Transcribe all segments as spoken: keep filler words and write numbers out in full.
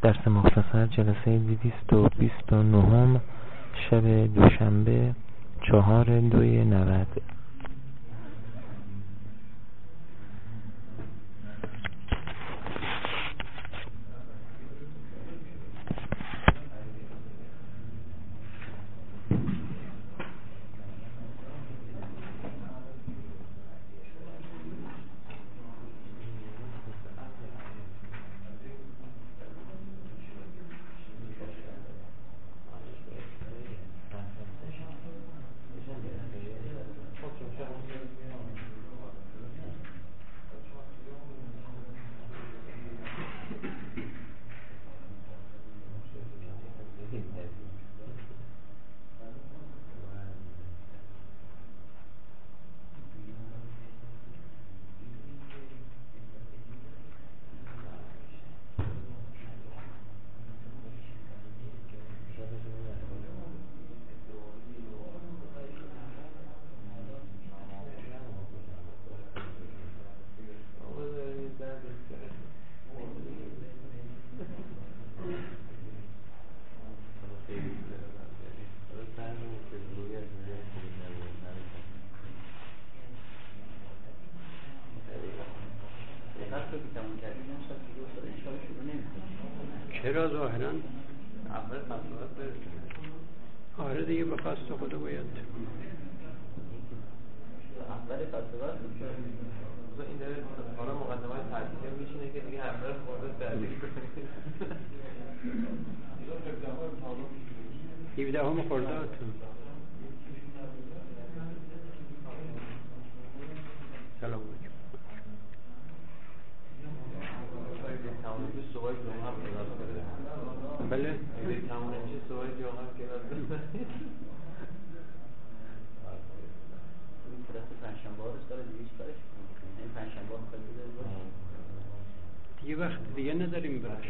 درس مختصر جلسه دویست و بیست و نهم شب دوشنبه چهار دوی نود. چرا ظاهرا اول تصورات برسونه. آره دیگه به خواست خدا باید اول تصورات این داره حالا مقدمه های ترکیه میشینه که دیگه همراه خورده ترکیه کنید هفده هم خوردات سلام علیکم. بله دیگه وقت دیگه نداریم براش.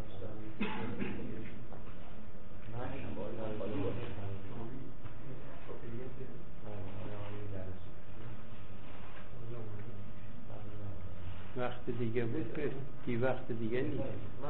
وقت دیگه بود که دی وقت دیگه نیست.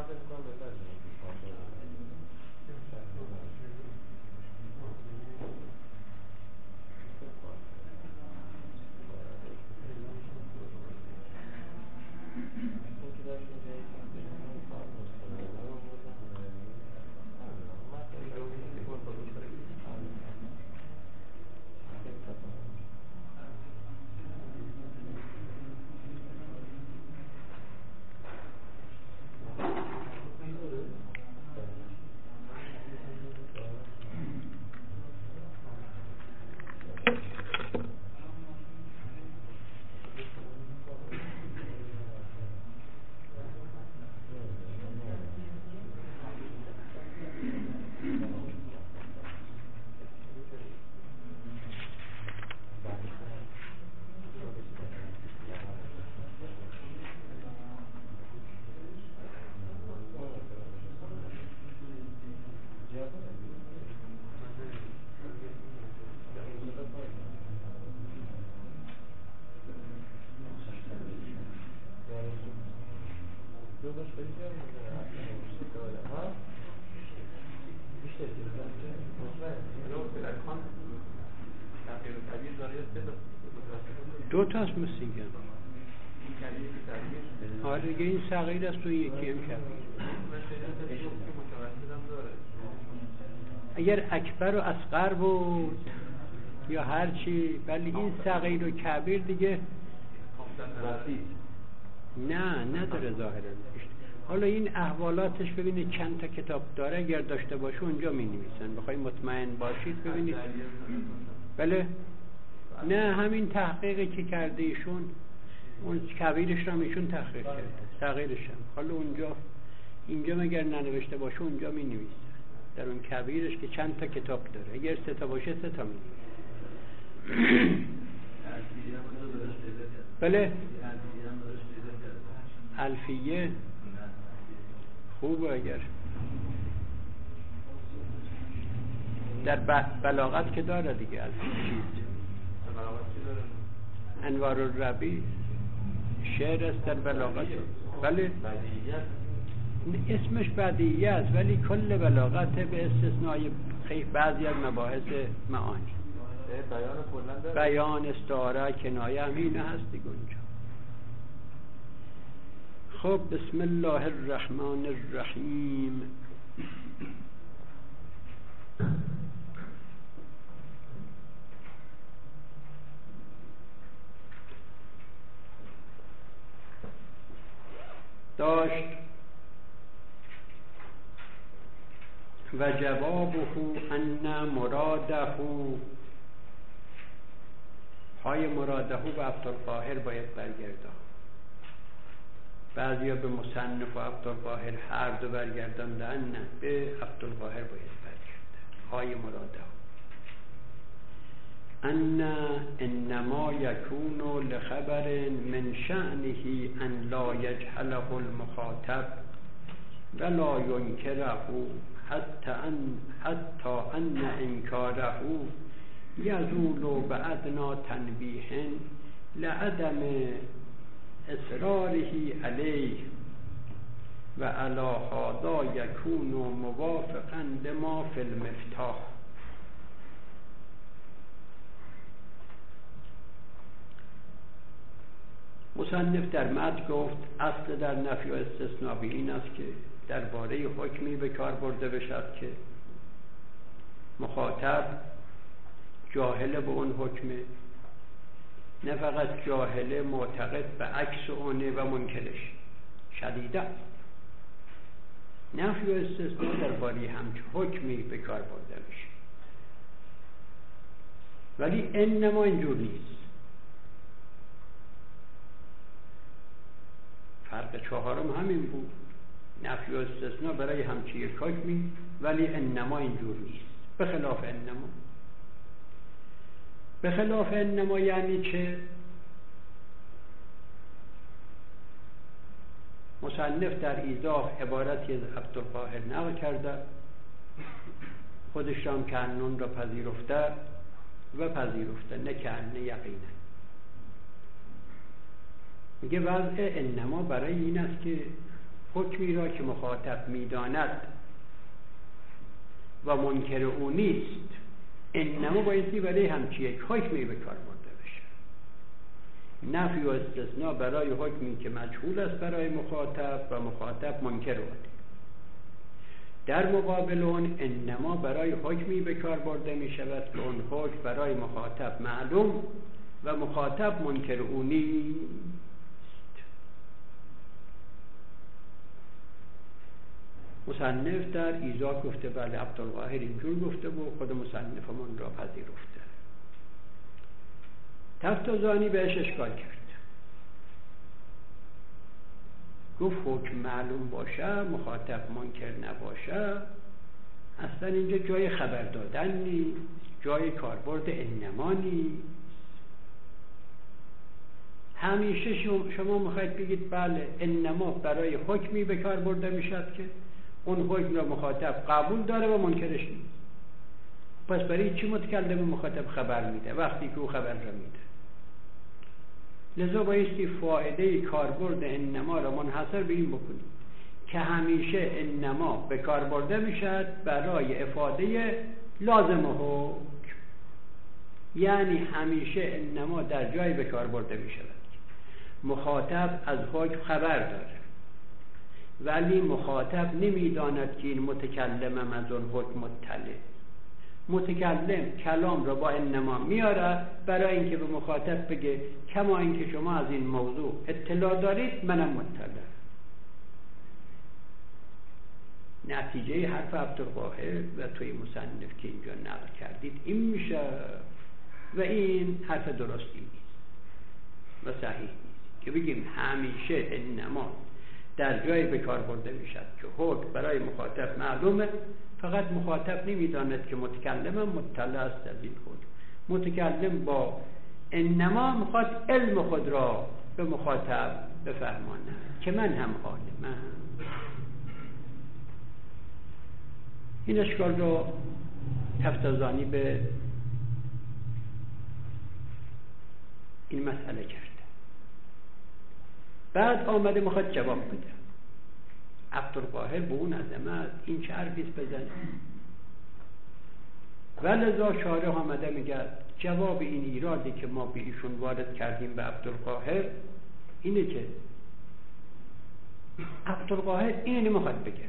دو تاست مسیگن. آره دیگه این صغیر است و یکی هم کرد. اگر اکبر و اصغر بود یا هر چی، ولی این صغیر و کبیر دیگه نه نداره ظاهرا. حالا این احوالاتش ببینید چند تا کتاب داره، اگر داشته باشه اونجا می نویسن. بخوای مطمئن باشید ببینید. بله نه همین تحقیقی که کرده ایشون، اون کبیرش رو ایشون تحقیق کرده، صغیرش هم. حالا اونجا اینجا مگر ننوشته باشه اونجا می نویسن در اون کبیرش که چند تا کتاب داره. اگر سه تا باشه سه تا می نویسن. بله الفیه خوبه. اگر در بلاغت که داره دیگه الفیه چیز انوار الربیع شعر است در بلاغت. بله اسمش بدیعی است ولی کل بلاغت به استثنای خیلی بعضی از مباحث معانی، بیان کلا داره، بیان، استعاره، کنایه، همینه هست دیگه اونجا. خب بسم الله الرحمن الرحیم. داشت و جوابه ان مراده های مراده و عبدالقاهر باید برگردان. بعضیا به مصنف و عبدالقاهر هر دو برگرداندن، نه، به عبدالقاهر باید برگردن. های مراده ان انما یکون لخبر من شأنه ان لا یجهله المخاطب ولا ینکره حتی ان حتی ان انکاره یزول بأدنی تنبیه لعدم اصراره علیه و علی هذا یکون موافقا لما فی المفتاح. مصنف در متن گفت اصل در نفی و استثناء به این است که درباره حکمی به کار برده بشد که مخاطب جاهل به اون حکمه، نه فقط جاهل، معتقد به عکس اونه و منکرش شدیده. نفی و استثناء درباره همچه حکمی به کار برده میشه، ولی انما اینجور نیست. فرق چهارم همین بود، نفی و استثناء برای همچی یک حکمی، ولی انما اینجور نیست. به خلاف انما. به خلاف انما یعنی چه؟ مصنف در ایضاح عبارتی از عبدالقاهر نقل کرده، خودش هم کانون را پذیرفته و پذیرفته، نه کانه یقینا. میگه وضع انما برای این است که حکمی را که مخاطب میداند و منکر او نیست، انما بایستی برای همچی یک حکمی به کار برده بشه. نفی و استثناء برای حکمی که مجهول است برای مخاطب و مخاطب منکر او. در مقابل اون انما برای حکمی به کار برده می شود که اون حکم برای مخاطب معلوم و مخاطب منکر او نیست. مصنف در ایضاح گفته بله عبدالقاهر اینجور گفته و خود مصنف من را پذیرفته. تفتازانی بهش اشکال کرد، گفت حکم معلوم باشه مخاطب منکر نباشه، اصلا اینجا جای خبر دادن نیست، جای کاربرد انما نیست. همیشه شما میخواید بگید بله انما برای حکمی به کار برده میشد که اون حکم را مخاطب قبول داره و منکرش نیست. پس برای چی متکلم مخاطب خبر میده وقتی که او خبر را میده؟ لذا بایستی فائده کاربرد انما را منحصر به این بکنید که همیشه انما به کار برده میشد برای افاده لازم حکم. یعنی همیشه انما در جای به کار برده میشود مخاطب از حکم خبر داره، ولی مخاطب نمیداند که این متکلم از اون حکم مطلع. متکلم کلام را با انما میاره برای اینکه به مخاطب بگه کما اینکه شما از این موضوع اطلاع دارید منم مطلع. نتیجه حرف عبدالقاهر و توی مصنف که اینجا نقل کردید این میشه و این حرف درستی نیست و صحیح نیست که بگیم همیشه انما در جای به کار برده میشد که حکم برای مخاطب معلومه، فقط مخاطب نمیداند که متکلم مطلع است از این حکم. متکلم با انما میخواد علم خود را به مخاطب بفهماند که من هم عالمم. این اشکال رو تفتازانی به این مسئله کرده. بعد آمده میخواد جواب بده. عبدالقاهر به اون عظمت این چه حرفیست بزنه؟ ولذا شارح آمده میگه جواب این ایرادی که ما به ایشون وارد کردیم به عبدالقاهر اینه که عبدالقاهر اینو نمیخواد بگه،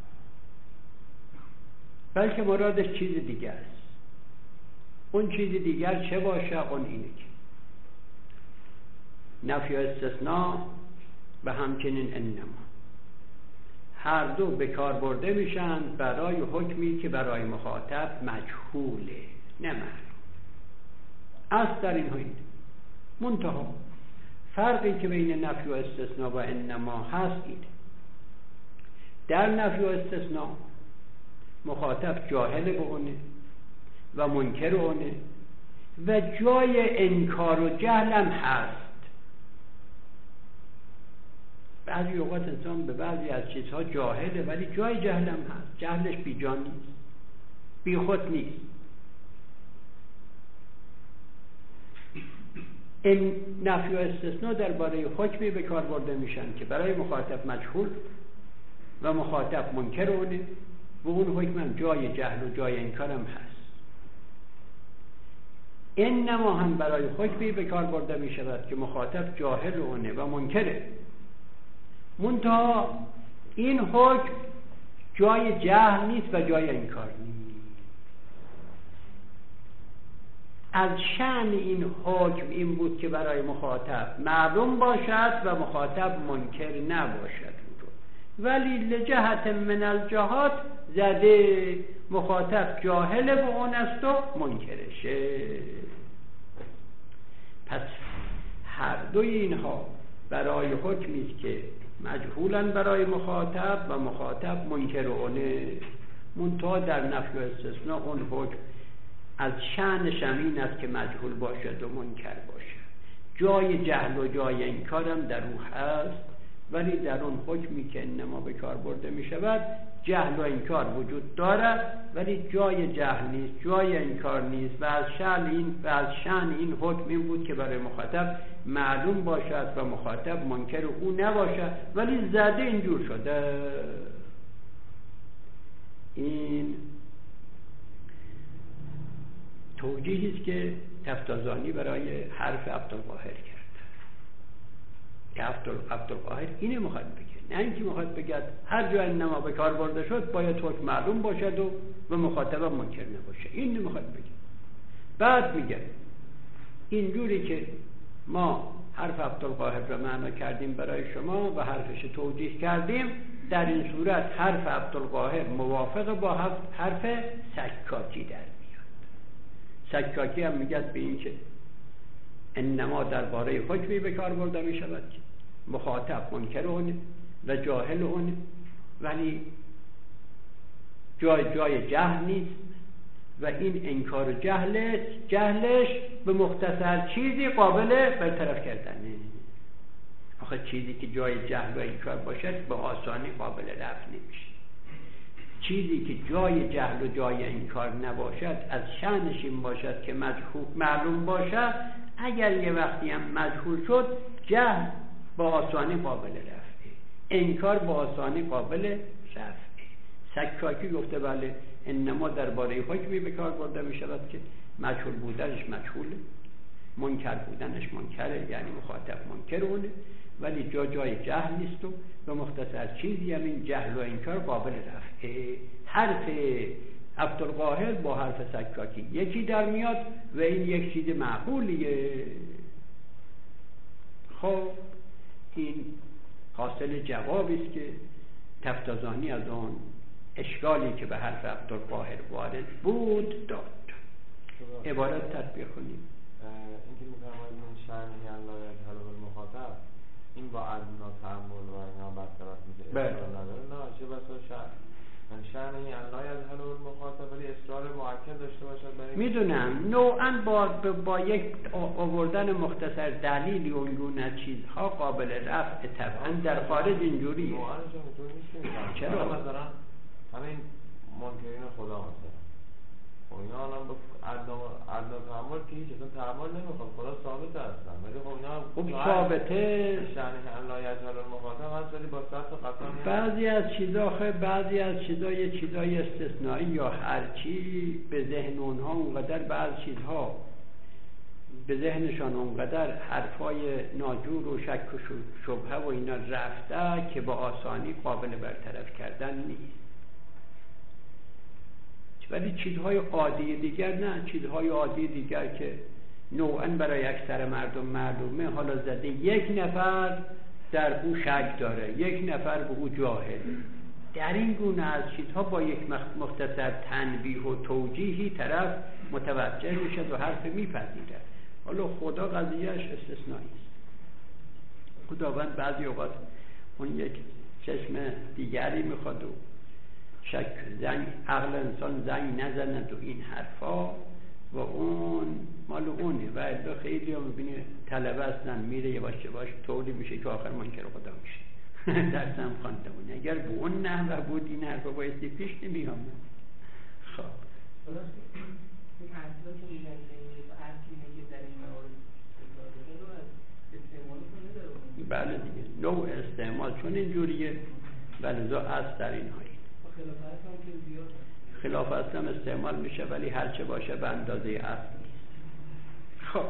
بلکه مرادش چیز دیگه است. اون چیز دیگر چه باشه؟ اون اینه که نفی و استثناء و همچنین انما هر دو به کار برده میشن برای حکمی که برای مخاطب مجهوله، نه معلوم. اصل در این هایید منتها فرقی که بین نفی و استثناء و انما هست اینه: در نفی و استثناء مخاطب جاهل به اونه و منکر اونه و جای انکار و جهلم هست. بعضی اوقات انسان به بعضی از چیزها جاهله ولی جای جهلم هست، جهلش بی جان نیست، بی خود نیست. این نفی و استثناء درباره حکمی به کار برده میشن که برای مخاطب مجهول و مخاطب منکر اونه و اون حکم هم جای جهل و جای انکارم هست. انما هم برای حکمی به کار برده می شود که مخاطب جاهل اونه و منکره، منتها این حکم جای جهل نیست و جای انکار نیست. از شأن این حکم این بود که برای مخاطب معلوم باشد و مخاطب منکر نباشد، ولی لجهت من الجهات زده مخاطب جاهل به اون است و منکرشه. پس هر دوی اینها برای حکمی است که مجهولن برای مخاطب و مخاطب منکر اونه، منتها در نفی و استثناء اون حکم از شأنش این است که مجهول باشد و منکر باشد. جای جهل و جای انکارم در او هست، ولی در اون حکمی که انما به کار برده می شود جهل و انکار وجود دارد ولی جای جهل نیست، جای انکار نیست و از شأن این و از شأن این حکم این بود که برای مخاطب معلوم باشد و مخاطب منکر او نباشد، ولی زده اینجور شده. این توجیهی است که تفتازانی برای حرف عبدالقاهر کرد که عبدالقاهر اینه میخواد بگه، نه اینکه میخواد بگه هر جا انما به کار برده شد باید حکم معلوم باشد و و مخاطب منکر نباشه. این نمیخواد بگه. بعد میگه اینجوری که ما حرف عبدالقاهر را معنا کردیم برای شما و حرفش توجیه کردیم، در این صورت حرف عبدالقاهر موافق با حرف سکاکی در سکاکی هم میگد به این که انما درباره حکمی به کار برده می شود که مخاطب منکر اونه و جاهل اونه، ولی جای جای جهل نیست و این انکار و جهلش جهلش به مختصر چیزی قابل برطرف کردنه. آخه چیزی که جای جهل و انکار باشد به آسانی قابل رفع نمیشه. چیزی که جای جهل و جای انکار نباشد از شأنش این باشد که مجهول معلوم باشد. اگر یه وقتی هم مجهول شد جهل با آسانی قابل رفعه، انکار با آسانی قابل رفعه. سکاکی گفته بله انما درباره حکمی به کار برده می شود که مجهول بودنش مجهوله، منکر بودنش منکره، یعنی مخاطب منکر اونه، ولی جا جای جهل نیست و به مختصر چیزی هم این جهل و انکار قابل رفعه. حرف عبدالقاهر با حرف سکاکی یکی در میاد و این یک چیز معقولیه. خب این حاصل جوابی است که تفتازانی از آن اشکالی که به حرف عبدالقاهر وارد بود داد. عبارت تطبیق کنیم. اینکه می‌فرماید من شأن الله یجهل بالمخاطب، این با ادنا تعامل و اینا برطرف میشه. بله. نه چه بسا شأن من شأن الله یجهل بالمخاطب ولی اصرار مؤکد داشته باشد برای میدونم نوعاً با با یک آوردن مختصر دلیلی و اینگونه چیزها قابل رفع طبعاً در خارج اینجوریه. نوعاً چون اینطور نیست. چرا؟ مثلا همین منکرین خدا مثلا خب اینا الان با عدم تعامل که هیچ اصلا تعامل نمیخواد، خدا ثابته هستن، ولی خب اینا خب ثابته شأن که الله یجعل المخاطب هست، ولی با شرط قطعا بعضی از چیزا آخه بعضی از چیزا یه چیزای استثنایی یا هرچی به ذهن اونها اونقدر بعض چیزها به ذهنشان اونقدر حرفای ناجور و شک و شبهه و اینا رفته که با آسانی قابل برطرف کردن نیست. ولی چیزهای عادی دیگر نه، چیزهای عادی دیگر که نوعاً برای اکثر مردم معلومه، حالا زده یک نفر در او شک داره، یک نفر به او جاهل. در این گونه از چیزها با یک مختصر تنبیه و توجیهی طرف متوجه میشه و حرف میپذیره. حالا خدا قضیهش استثنایی است. خداوند بعضی اوقات اون یک چشم دیگری میخواد و شک زنگ عقل انسان زنگ نزند و این حرفا و اون مال اونه. و الا خیلی هم میبینی طلبه هستن میره یواش یواش طوری میشه که آخر منکر خدا میشه. درسم خوانده بونه اگر به اون نحوه بود این حرفا بایستی پیش نمیام. خب این حرفا که میگن اصلی که در این موارد استفاده رو از استعمال کنه داره. بله دیگه نوع استعمال چون اینجوریه ولذا از در این هایی خلاف اصل هم استعمال میشه ولی هرچه باشه به اندازه اصل نیست. خب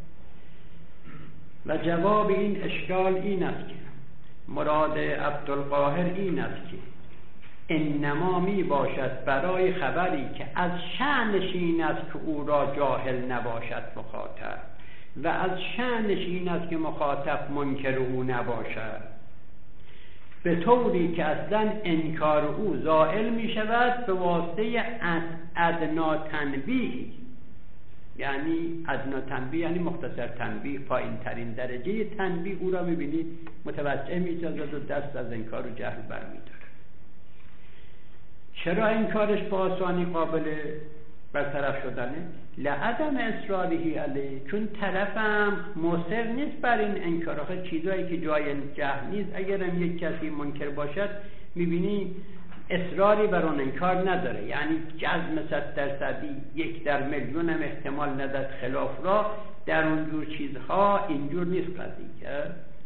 و جواب این اشکال این است که مراد عبدالقاهر این است که انما می باشد برای خبری که از شأنش این است که او را جاهل نباشد مخاطب و از شأنش این است که مخاطب منکر او نباشد، به طوری که اصلا انکار او زائل می شود به واسطه ادنا تنبیه. یعنی ادنا تنبیه یعنی مختصر تنبیه، پایین ترین درجه تنبیه او را می بینی متوجه می شود و دست از انکار و جهل برمی داره. چرا انکارش با آسانی قابل برطرف شدنه؟ لعدم اصرارهی علیه، چون طرفم مصر نیست بر این انکار. آخه چیزایی که جای جهل نیست اگرم یک کسی منکر باشد میبینی اصراری بر اون انکار نداره، یعنی جزم صد درصدی یک در میلیون هم احتمال نداد خلاف را در اونجور چیزها اینجور نیست قضیه.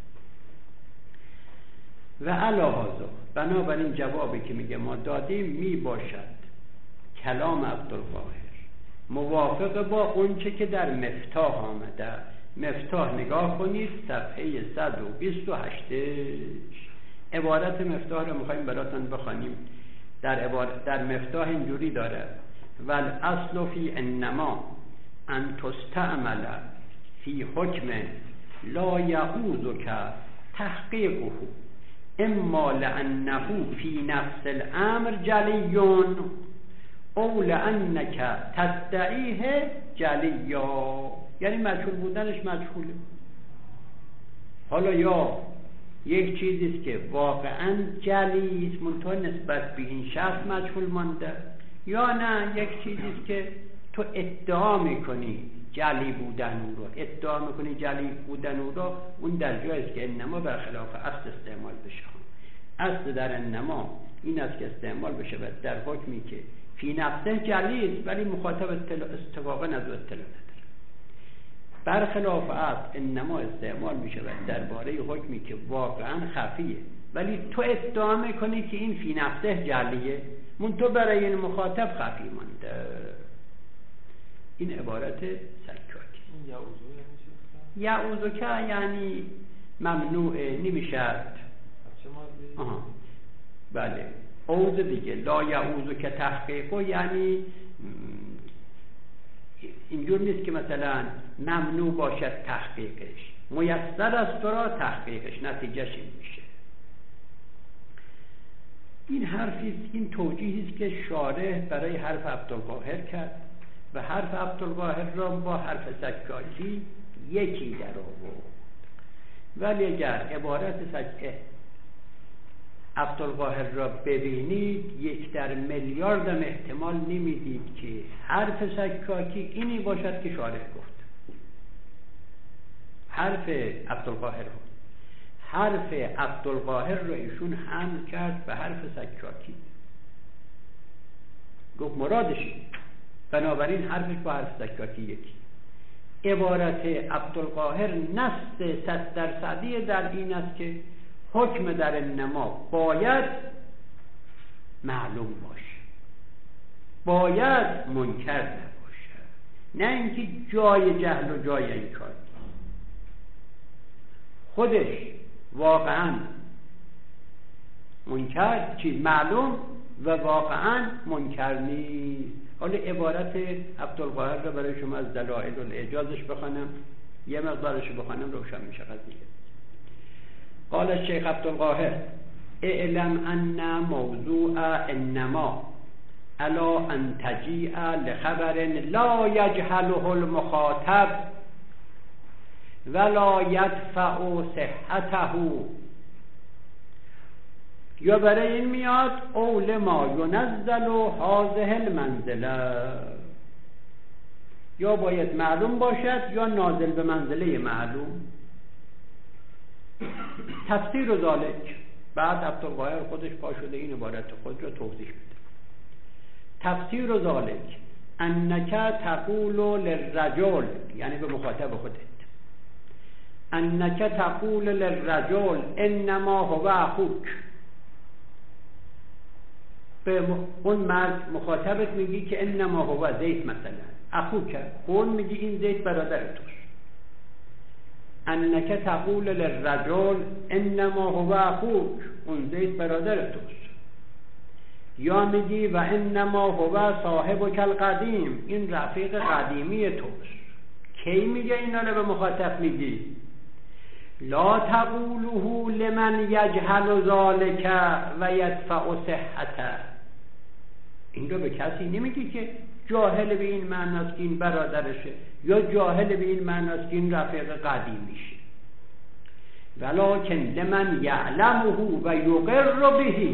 و علاوه بنابراین جوابی که میگه ما دادیم می باشد کلام عبدالقاهر موافق با اونچه که در مفتاح آمده. مفتاح نگاه کنید صفحه صد و بیست و هشت. عبارت مفتاح رو میخواییم براتون بخوانیم. در عبارت در مفتاح اینجوری داره والاصل فی انما ان تستعمل فی حکم لا یعوزک تحقیقه اما لانه فی نفس الامر جلیون او لانک تدعیه جلیا، یعنی مجهول بودنش مجهوله. حالا یا یک چیزیست که واقعا جلیست منتها نسبت به این شخص مجهول مانده، یا نه یک چیزیست که تو ادعا میکنی جلی بودن او رو، ادعا میکنی جلی بودن او رو، اون در جاییست که انما برخلاف اصل استعمال بشه. اصل در انما این است که استعمال بشه و در حکمی که فی نفسه جلیست ولی مخاطب اتفاقا از او اطلاع نداره. برخلاف اصل انما استعمال میشه و درباره حکمی که واقعا خفیه ولی تو ادعا میکنی که این فی نفسه جلیه منتها برای این مخاطب خفی مانده. این عبارت سکاکی. یعوذک یعنی ممنوع نمیشد. آها بله عوض دیگه. لا یعوذک تحقیقه یعنی اینجور نیست که مثلا ممنوع باشد تحقیقش، میسر است را تحقیقش، نتیجهش این میشه. این حرفیست، این توجیهیست که شارح برای حرف عبدالقاهر کرد و حرف عبدالقاهر را با حرف سکاکی یکی در آورد. ولی اگر عبارت سکه عبدالقاهر را ببینید یک در میلیاردم احتمال نمیدید که حرف سکاکی اینی باشد که شارح گفت. حرف عبدالقاهر رو حرف عبدالقاهر رو ایشون حمل کرد به حرف سکاکی، گفت مرادش بنابراین حرفش با حرف زکاتی یکی. عبارت عبدالقاهر نص صد درصدی در این است که حکم در انما باید معلوم باشه، باید منکر نباشه، نه اینکه جای جهل و جای انکار. خودش واقعا منکر چیز معلوم و واقعا منکر نیست. حالا عبارت عبدالقاهر رو برای شما از دلائل الاعجازش بخوانم، یه مقدارش بخوانم روشن میشه قضیه. قال الشیخ عبدالقاهر اعلم ان موضوع انما الا ان تجیء لخبر لا یجهله المخاطب ولا یدفع صحته، یا برای این میاد اول ما ینزل هذه المنزله، یا باید معلوم باشد یا نازل به منزله معلوم. تفسیر و ذالک، بعد عبدالقاهر خودش پا شده این عبارت خود را توضیح بده. تفسیر و ذالک انک تقول للرجل، یعنی به مخاطب خودت، انک تقول للرجل انما هو اخوک، به اون مرد مخاطبت میگی که انما هو زید مثلا اخوک، اون میگی این زید برادر توست. انک تقول للرجل انما هو اخوک، اون زید برادر توست. یا میگی و انما هو صاحبک القدیم، این رفیق قدیمی توست. کی میگه اینا رو به مخاطب میگی؟ لا تقوله لمن یجهل ذالک و یدفع صحته، این رو به کسی نمیگی که جاهل به این معناست که این برادرشه، یا جاهل به این معناست که این رفیق قدیمیشه. ولکن لمن یعلمه و یقر به،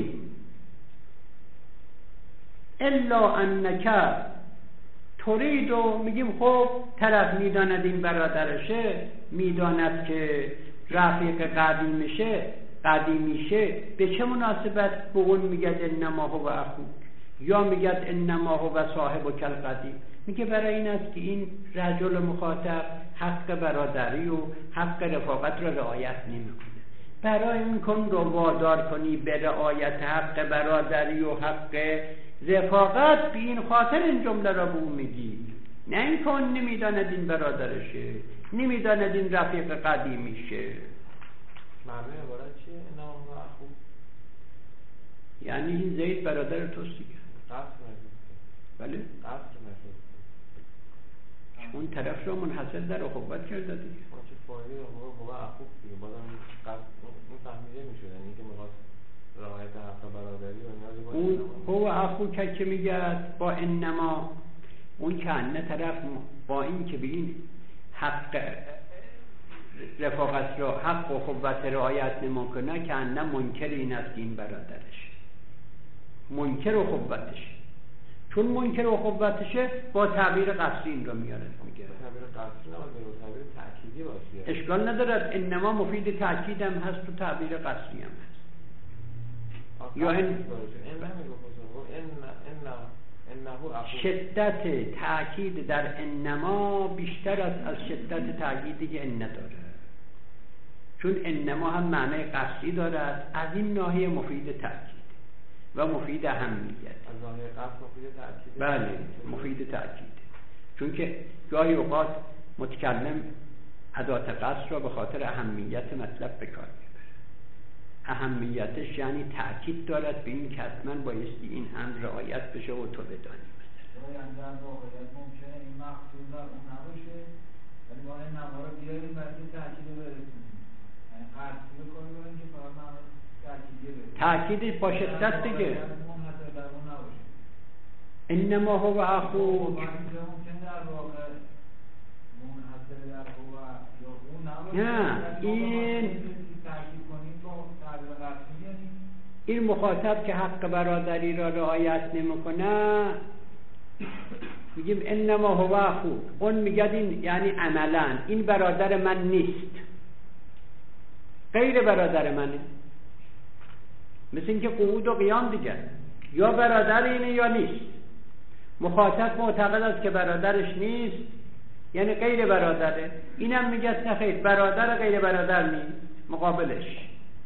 الا انک ترید، و میگیم خب طرف میداند این برادرشه، میداند که رفیق قدیمیشه قدیمیشه به چه مناسبت به اون میگه انما هو اخوک، یا میگه انما هو صاحبک القدیم؟ میگه برای این است که این رجل مخاطب حق برادری و حق رفاقت را رعایت نمیکنه. برای این کن رو وادار کنی به رعایت حق برادری و حق رفاقت، به این خاطر این جمله را به اون میگی، نه این کن نمیداند این برادرشه، نمیداند این رفیق قدیمیشه. معنی عبارت چیه؟ انما هو اخوک، یعنی این زید برادر توست دیگه. قصد نشد. بله؟ قصد نشد. اون طرف رو منحصر در اخوت کرده دیگه. ما چه فایده هو هو اخوک دیگه، بازم قصد اون فهمیده میشد، یعنی که میخواست رعایت حق برادری و اینا. اون هو اخوک که میگه با انما، اون که انه طرف با این که به این حق رفاقت را، حق و اخوت رعایت نمیکنه، که انه منکر این است که این برادرش، منکر اخوتش. چون منکر اخوتشه با تعبیر قصری این را میاره میگه. تعبیر قصری نه، با تعبیر تأکیدی باشه. اشکال ندارد، انما مفید تأکید هم هست و تعبیر قصری هم هست. یا این شدت تأکید در انما بیشتر است از شدت تأکیدی که ان داره، چون انما هم معنی قصدی دارد، از این ناحیه مفید تأکید و مفید اهمیت. از ناحیه قصد مفید تأکید. بله مفید تأکید، چون که گاهی اوقات متکلم ادات قصد را به خاطر اهمیت مطلب به کار میبره. اهمیتش یعنی تأکید دارد به این که حتما بایستی این امر رعایت بشه و تو بدانی. یعنی در واقعیت ممکنه این مقصود در اون نباشه، ولی ما این نما رو بیاریم برای تأکید رو برسونیم، یعنی قصد بکنیم بریم که فقط نما تأکیدیه برسونیم. تأکیدش با شدت دیگه. منحصر در اون نباشه. انما هو اخوک. ممکنه در واقع منحصر در هو یا اون نباشه. نه این تأکید کنیم با تعبیر قصدی، یعنی این مخاطب که حق برادری را رعایت نمیکنه میگیم انما هو اخوک، اون میگه این یعنی عملا این برادر من نیست، غیر برادر منه. مثل این که قعود و قیام دیگه، یا برادر اینه یا نیست. مخاطب معتقد است که برادرش نیست، یعنی غیر برادره. اینم میگه نه خیر، برادر غیر برادر نیست، مقابلش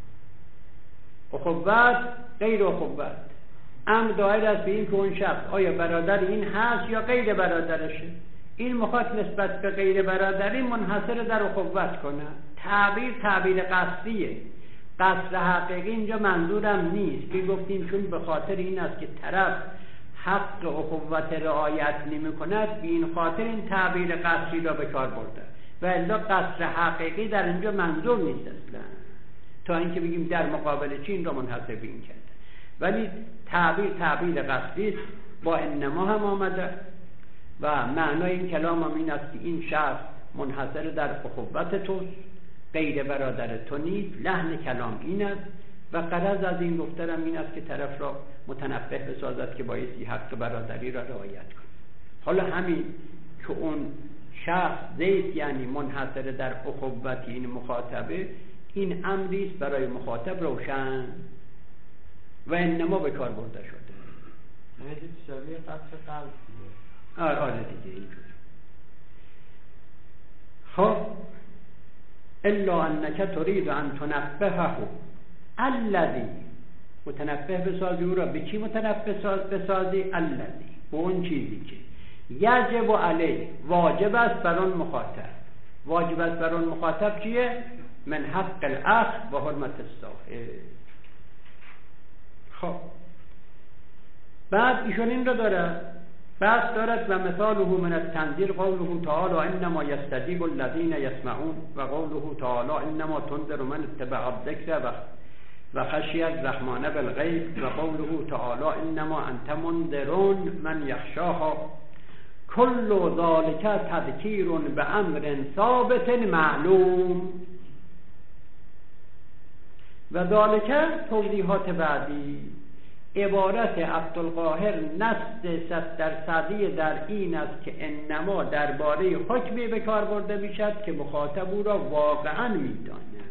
اخوت غیر اخوت. امر دایر است به این که اون شخص آیا برادر این هست یا غیر برادرشه. این میخواد نسبت به غیر برادری منحصر در اخوت کنه. تعبیر تعبیر قصدیه، قصد حقیقی اینجا منظورم نیست که گفتیم چون به خاطر این است که طرف حق اخوت رعایت نمی کند، به این خاطر این تعبیر قصدی را به کار برده و الا قصد حقیقی در اینجا منظور نیست اصلا، تا اینکه بگیم در مقابل چین را منحصر به این کرده. ولی تعبیر تعبیر قصدی است، با انما هم آمده و معنای این کلام هم این است که این شخص منحصر در اخوت توست، غیر برادر تو نیست. لحن کلام این است و غرض از این گفتنم این است که طرف را متنبه بسازد که بایستی حق برادری را رعایت کند. حالا همین که اون شخص زید یعنی منحصر در اخوت این مخاطبه، این امری است برای مخاطب روشن و انما به کار برده شده. یعنی شبیه قصد قلب دیگه. آره آره دیگه اینجوری. خب الا انک تريد ان تنبهه الذی، متنبه بسازی او را. به کی متنبه بسازی؟ الذی، به اون چیزی که یجب علیه، واجب است بر اون مخاطب. واجب است بر اون مخاطب چیه؟ من حق الاخ و حرمت الصاحب. خب بعد ایشون این را دارد، بس دارد و مثاله من التنزیل قوله تعالی انما یستجیب الذین یسمعون و قوله تعالی انما تنذر من اتبع الذکر و و خشی الرحمن بالغیب و قوله تعالی انما انت منذرون من یخشاها کل ذالک تذکیر به امر ثابت معلوم. و ذالک توضیحات بعدی. عبارت عبدالقاهر نصد صد درصدی در این است که انما درباره حکمی به کار برده میشد که مخاطب او را واقعا میداند.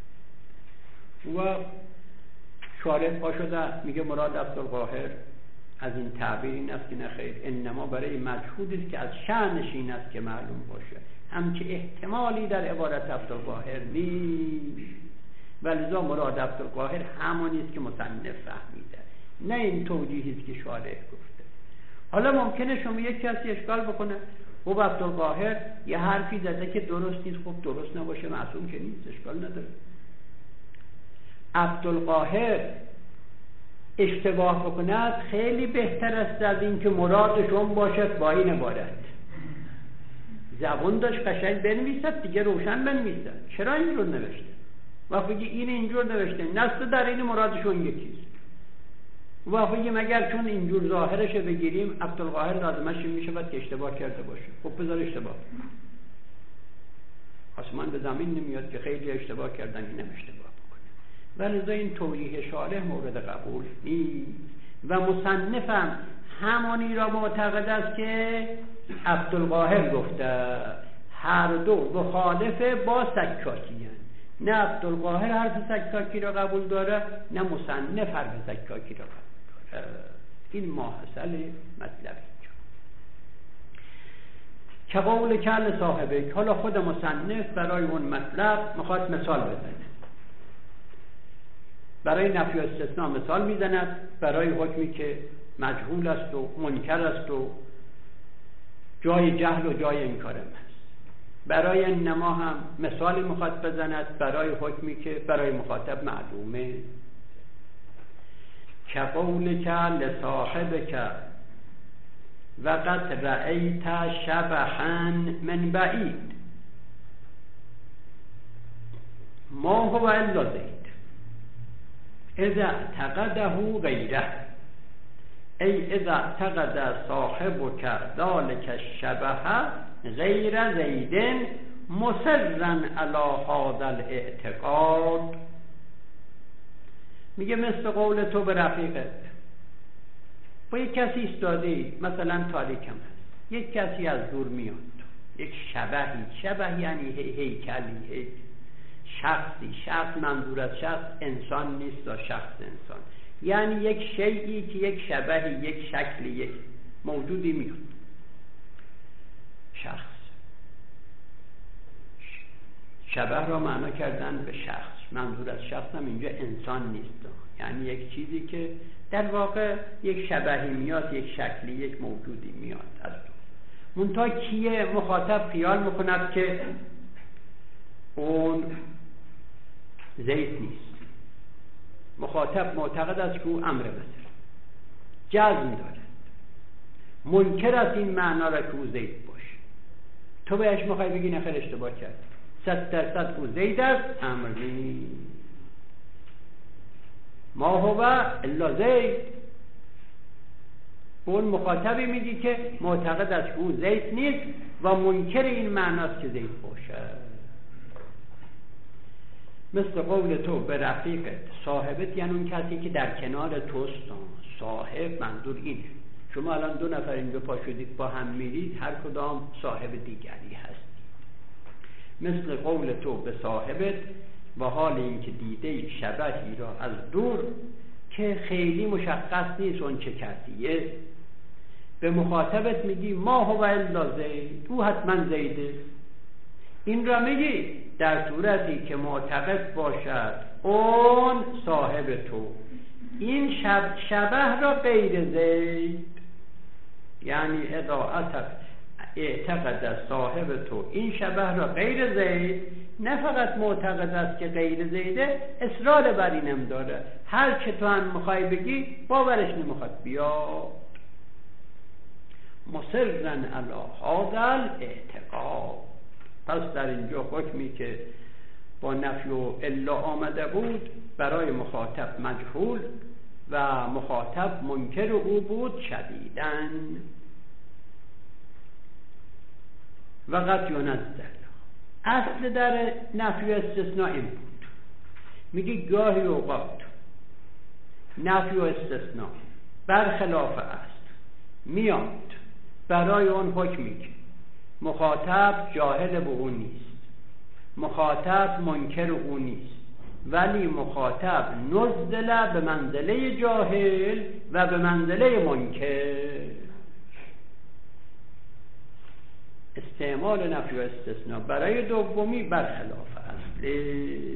و شارح پا شده میگه مراد عبدالقاهر از این تعبیر این است که نخیر، انما برای مجهودی است که از شأنش این است که معلوم باشه، همچه احتمالی در عبارت عبدالقاهر نیست. ولذا مراد عبدالقاهر همونی است که مصنف فهمیده، نه این توجیهی است که شارح گفته. حالا ممکنه شما یک کسی اشکال بکنه خب عبدالقاهر یه حرفی زده که درست نیست، خب درست نباشه معصوم که نیست، اشکال نداره. عبدالقاهر اشتباه بکند خیلی بهتر است از این که مرادش اون باشد با این عبارت. زبان داشت قشنگ بنویسد دیگه، روشن بنویسد. چرا اینجور نوشته؟ وقتی که این اینجور نوشته نصد در این مرادش اون یکیست. وقتی مگر چون اینجور ظاهرش بگیریم عبدالقاهر لازمش این میشود که اشتباه کرده باشه. خب بذار اشتباه، آسمان به زمین نمیاد که خیلی اشتباه کردن اینم اشتباه بکنه. ولذا این توجیه شارح مورد قبول نیست و مصنفم همانی را معتقد است که عبدالقاهر گفته، هر دو مخالف با سکاکی هست. نه عبدالقاهر حرف سکاکی را قبول داره، نه مصنف حرف سکاکی را قبول داره. این ماحصل مطلب اینجا که قول کل صاحبه. حالا خود مصنف برای اون مطلب میخواد مثال بزنه. برای نفی و استثناء مثال میزند، برای حکمی که مجهول است و منکر است و جای جهل و جای انکار است. برای انما هم مثالی میخواد بزند برای حکمی که برای مخاطب معلومه. که قول که لصاحب که وقت رأیت شبحا من بعید ما هو الا زید اذا اعتقده غیره ای اذا اعتقد صاحب که ذالک الشبه غیر زیدن مصرن علی هذا الاعتقاد. میگه مثل قول تو به رفیقت، با یک کسی ایستاده مثلا تاریکم هست، یک کسی از دور میاد، یک شبهی، شبه یعنی هیکلی، هی شخصی، شخص منظور از شخص انسان نیست، شخص انسان یعنی یک شیئی که یک شبهی، یک شکلی، یک موجودی میاد. شخص، شبه را معنا کردن به شخص. منظور از شخص هم اینجا انسان نیست، یعنی یک چیزی که در واقع یک شبهی میاد، یک شکلی، یک موجودی میاد از دور. منتها کیه؟ مخاطب خیال میکند که اون زید نیست. مخاطب معتقد است که او امر مثل جزم دارد، منکر است این معنا را که او زید باشه. تو بهش میخوای بگی نخیر اشتباه کرد، صد درصد او زید است، امر نیست. ما هو الا زید. اون مخاطبی میگی که معتقد است که او زید نیست و منکر این معناست که زید باشه. مثل قول تو به رفیقت، صاحبت یعنی اون کسی که در کنار توست. صاحب منظور اینه. شما الان دو نفر اینجا پا شدید با هم میرید، هر کدام صاحب دیگری هستید. مثل قول تو به صاحبت و حال اینکه دیده شبهی را از دور که خیلی مشخص نیست اون چه کسیه، به مخاطبت میگی ما هو الا زید، او حتما زیده. این را میگی در صورتی که معتقد باشد اون صاحب تو این شب شبه را غیر زید، یعنی اضاعت اعتقد صاحب تو این شبه را غیر زید، نه فقط معتقد است که غیر زیده، اصرار بر اینم داره. هر چه تو هم میخوای بگی باورش نمیخواد بیا. مصرن علی هذا الاعتقاد. پس در اینجا حکمی که با نفی و الا آمده بود برای مخاطب مجهول و مخاطب منکر او بود شدیداً. و قد ینزل. اصل در نفی و استثناء این بود. میگه گاهی اوقات نفی و استثناء برخلاف است میاد برای اون حکمی که مخاطب جاهل به اون نیست، مخاطب منکر او نیست، ولی مخاطب نزدل به منزله جاهل و به منزله منکر. استعمال نفی و استثناء برای دومی برخلاف اصلی.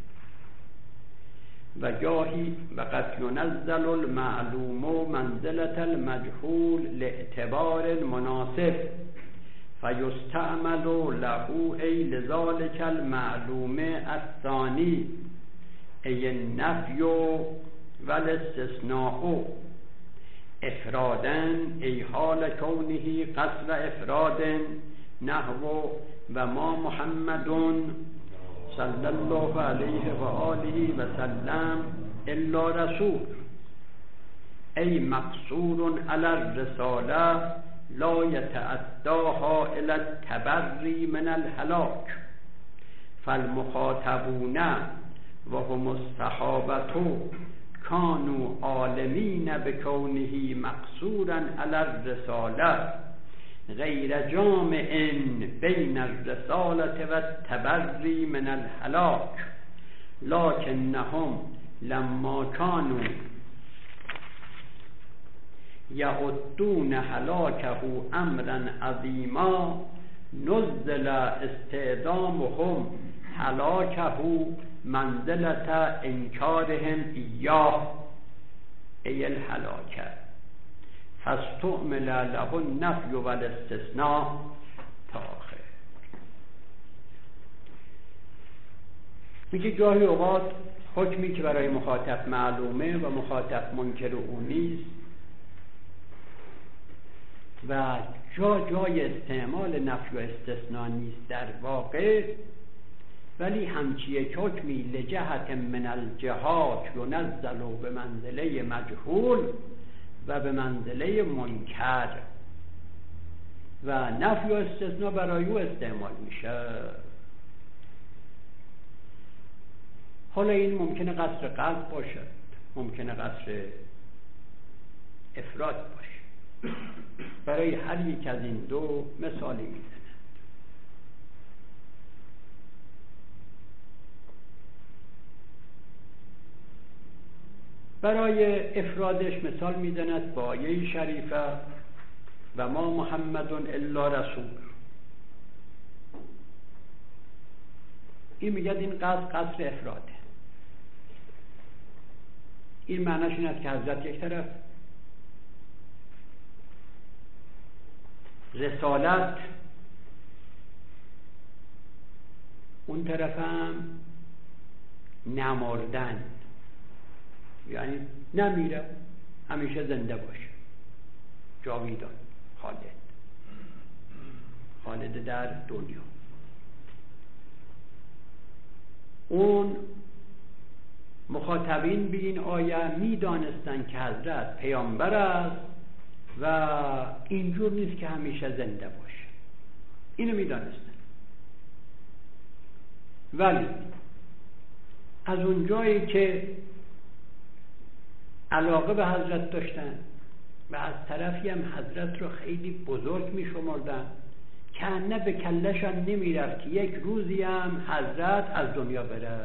و گاهی و قد ینزل المعلوم منزلة المجهول لاعتبار مناسب فیستعمل له ای لذلك المعلوم الثانی ای النفی والاستثناء افرادا ای حال کونه قصر افراد نحو و ما محمد صلی الله علیه و آله و سلم الا رسول ای مقصور علی الرساله لا یتعداها الی التبری من الهلاک فالمخاطبون و هم الصحابه کانوا عالمین بکونه مقصورا علی الرساله غیر جامع بین الرسالة و التبری من الهلاک لکنهم لما کانوا یعدون هلاکه امرا عظیما نزل استعدامهم هلاکه منزلة انکارهم ایاه ای الهلاکه فاستعمل له النفی والاستثناء تا آخر. میگه گاهی اوقات حکمی که برای مخاطب معلومه و مخاطب منکر او نیست و جا جای استعمال نفی و استثناء نیست در واقع، ولی همچی یک حکمی لجهت من الجهات ینزل به منزله مجهول و به منزله منکر و نفی و استثناء برای او استعمال میشه. حالا این ممکنه قصر قلب باشد، ممکنه قصر افراد باشه. برای هر یک از این دو مثالی میزنند. برای افرادش مثال میزند با آیه شریفه و ما محمد الا رسول. این میگه این قصر قصر افراده. این معناش این است که حضرت یک طرف رسالت، اون طرف هم نمردن، یعنی نمیره، همیشه زنده باشه، جاویدان، خالد خالد در دنیا. اون مخاطبین به این آیه می دانستن که حضرت پیامبر است و اینجور نیست که همیشه زنده باشه، اینو می دانستن. ولی از اون جایی که علاقه به حضرت داشتن و از طرفی هم حضرت رو خیلی بزرگ می شمردن، که نه به کلشان نمی رفت که یک روزی هم حضرت از دنیا بره.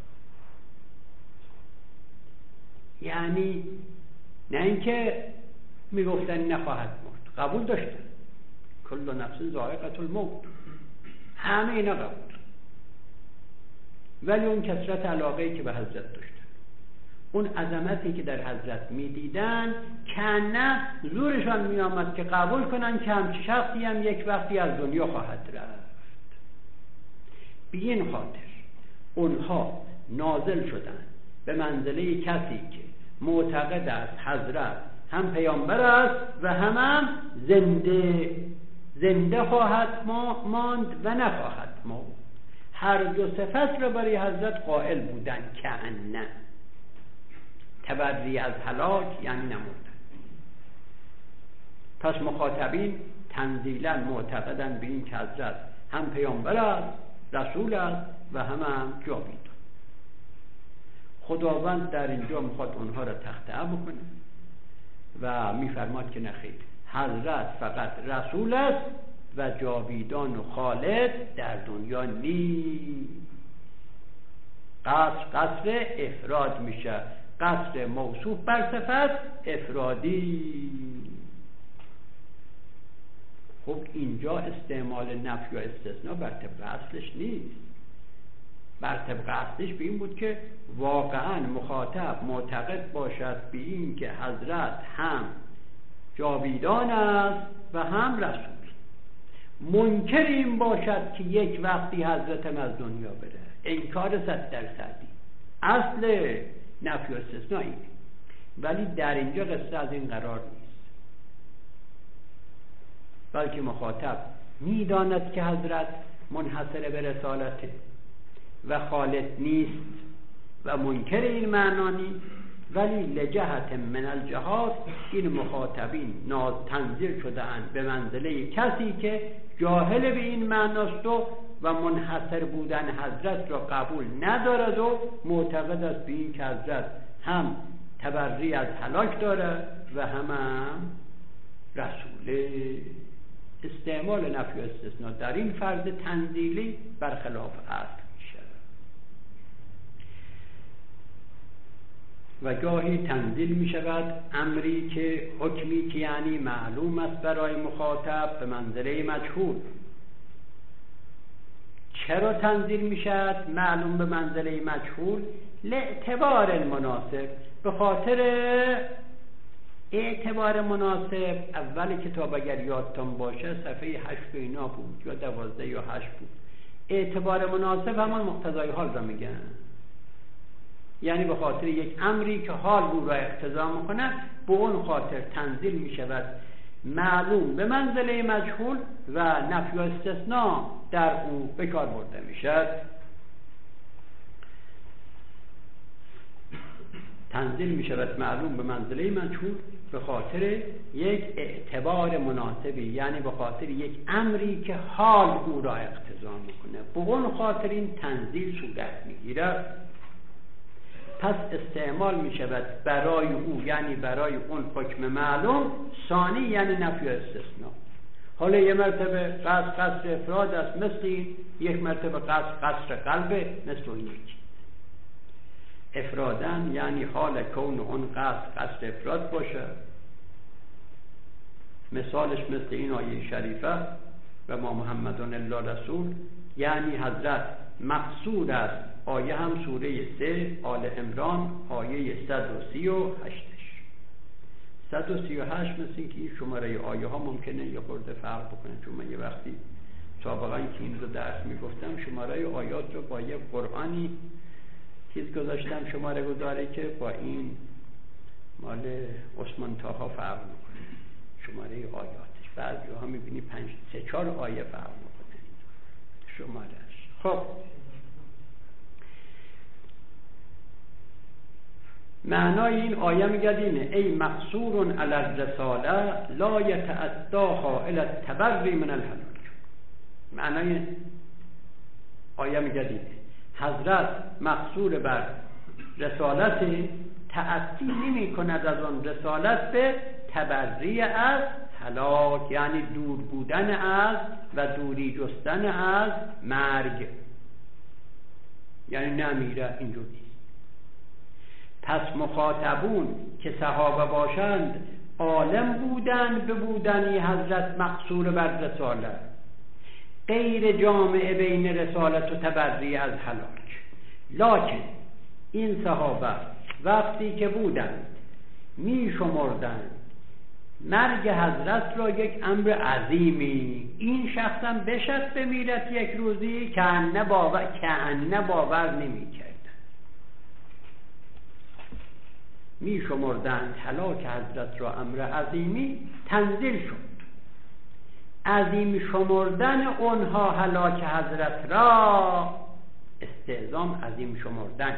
یعنی نه اینکه می گفتن نخواهد مرد، قبول داشتن، کل نفس ذائقة الموت، همه اینا قبول، ولی اون کثرت علاقه‌ای که به حضرت داشتن، اون عظمتی که در حضرت می دیدن، کنه زورشان می آمد که قبول کنن که همچه شخصی هم یک وقتی از دنیا خواهد رفت. به این خاطر اونها نازل شدن به منزله کسی که معتقد است حضرت هم پیامبر است و هم, هم زنده زنده خواهد ماند و نخواهد مرد. هر دو صفت را برای حضرت قائل بودن، کنه تبری از هلاک یعنی نمردن. پس مخاطبین تنزیلا معتقدن به این که حضرت هم پیامبر است، رسول است و هم هم جاویدان. خداوند در اینجا میخواد اونها را تخطئه بکنه و میفرماد که نخیر، حضرت فقط رسول است و جاویدان و خالد در دنیا نیست. قصر قصر افراد میشه، قصر موصوف بر صفت افرادی. خب اینجا استعمال نفی و استثناء بر طبق اصلش نیست. بر طبق اصلش به این بود که واقعا مخاطب معتقد باشد به این که حضرت هم جاویدان است و هم رسول. منکر این باشد که یک وقتی حضرت هم از دنیا بره، انکار صد درصدی. اصل نفی و استثناء اینه، ولی در اینجا قصه از این قرار نیست، بلکه مخاطب میداند که حضرت منحصر به رسالته و خالد نیست و منکر این معنا نیست، ولی لجهت من الجهات این مخاطبین ناز تنزیل شده‌اند به منزله کسی که جاهل به این معناست و و منحصر بودن حضرت را قبول ندارد و معتقد است به این که حضرت هم تبری از هلاک دارد و هم, هم رسول. استعمال نفی و استثناء در این فرض تنزیلی برخلاف اصل میشه و گاهی تنزیل می شود امری که حکمی که یعنی معلوم است برای مخاطب به منزله مجهول. چرا تنزیل می شود معلوم به منزله مجهول؟ لاعتبار مناسب، به خاطر اعتبار مناسب. اول کتاب اگر یادتان باشه صفحه هشت اینا بود یا دوازده یا هشت بود. اعتبار مناسب همان مقتضای حال را میگن، یعنی به خاطر یک امری که حال او را اقتضا میکنه به اون خاطر تنزیل می شود معلوم به منزله مجهول و نفی و استثناء در او به کار برده می شود. تنزیل می شود معلوم به منزله مجهول به خاطر یک اعتبار مناسبی، یعنی به خاطر یک امری که حال او را اقتضا میکنه، به اون خاطر این تنزیل صورت میگیره. پس استعمال می شود برای او، یعنی برای اون حکم معلوم، ثانی یعنی نفی و استثناء. حالا یه مرتبه قصر قصر افراد است مثل این، یک مرتبه قصر قصر قلبه مثل این یکی. افرادن یعنی حال کون اون قصر قصر افراد باشه مثالش مثل این آیه شریفه و ما محمدون الا رسول، یعنی حضرت مقصود است. آیه هم سوره سه آل عمران آیه صد و سی و هشتش. صد و سی و هشت مثل این که این شماره آیه ها ممکنه یه خورده فرق بکنه، چون من یه وقتی سابقا که این رو درس میگفتم شماره آیات رو با یه قرآنی چیز گذاشتم شماره گذاره که با این مال عثمان طاها فرق میکنه شماره آیاتش. بعضی ها میبینی پنج سه چهار آیه فرق میکنه شمارهش. خب معنای این آیه میگه اینه: ای مقصور علی الرساله لا یتعداها الی التبری من الهلاک. معنای آیه میگه اینه حضرت مقصور بر رسالت، تعدی نمی کند از آن رسالت به تبری از هلاک، یعنی دور بودن از و دوری جستن از مرگ، یعنی نمیره اینجور نیست. پس مخاطبون که صحابه باشند عالم بودند به بودنی حضرت مقصور بر رسالت، غیر جامعه بین رسالت و تبری از هلاک. لکن این صحابه وقتی که بودند می شمردند مرگ حضرت را یک امر عظیمی، این شخصم بشد بمیرد یک روزی که انه باور, که انه باور نمی کردن. می شمردند هلاک حضرت را امر عظیمی، تنزیل شد عظیم شمردن اونها هلاک حضرت را، استعظام عظیم شمردن،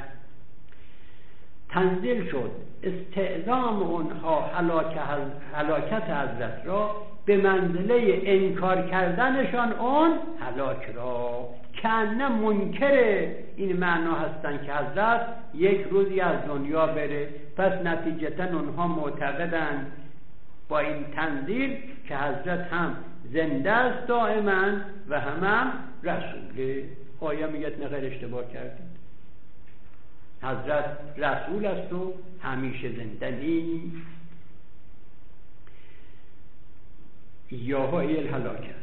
تنزیل شد استعظام اونها هلاک هلاکت حضرت را به منزله انکار کردنشان اون هلاک را، که نه منکر این معنا هستن که حضرت یک روزی از دنیا بره. پس نتیجتا اونها معتقدند با این تنزیل که حضرت هم زنده است دائما و هم هم رسوله. آیه میگه نه غیر اشتباه کردید، حضرت رسول است و همیشه زنده نیست. یا ها ایل هلاکت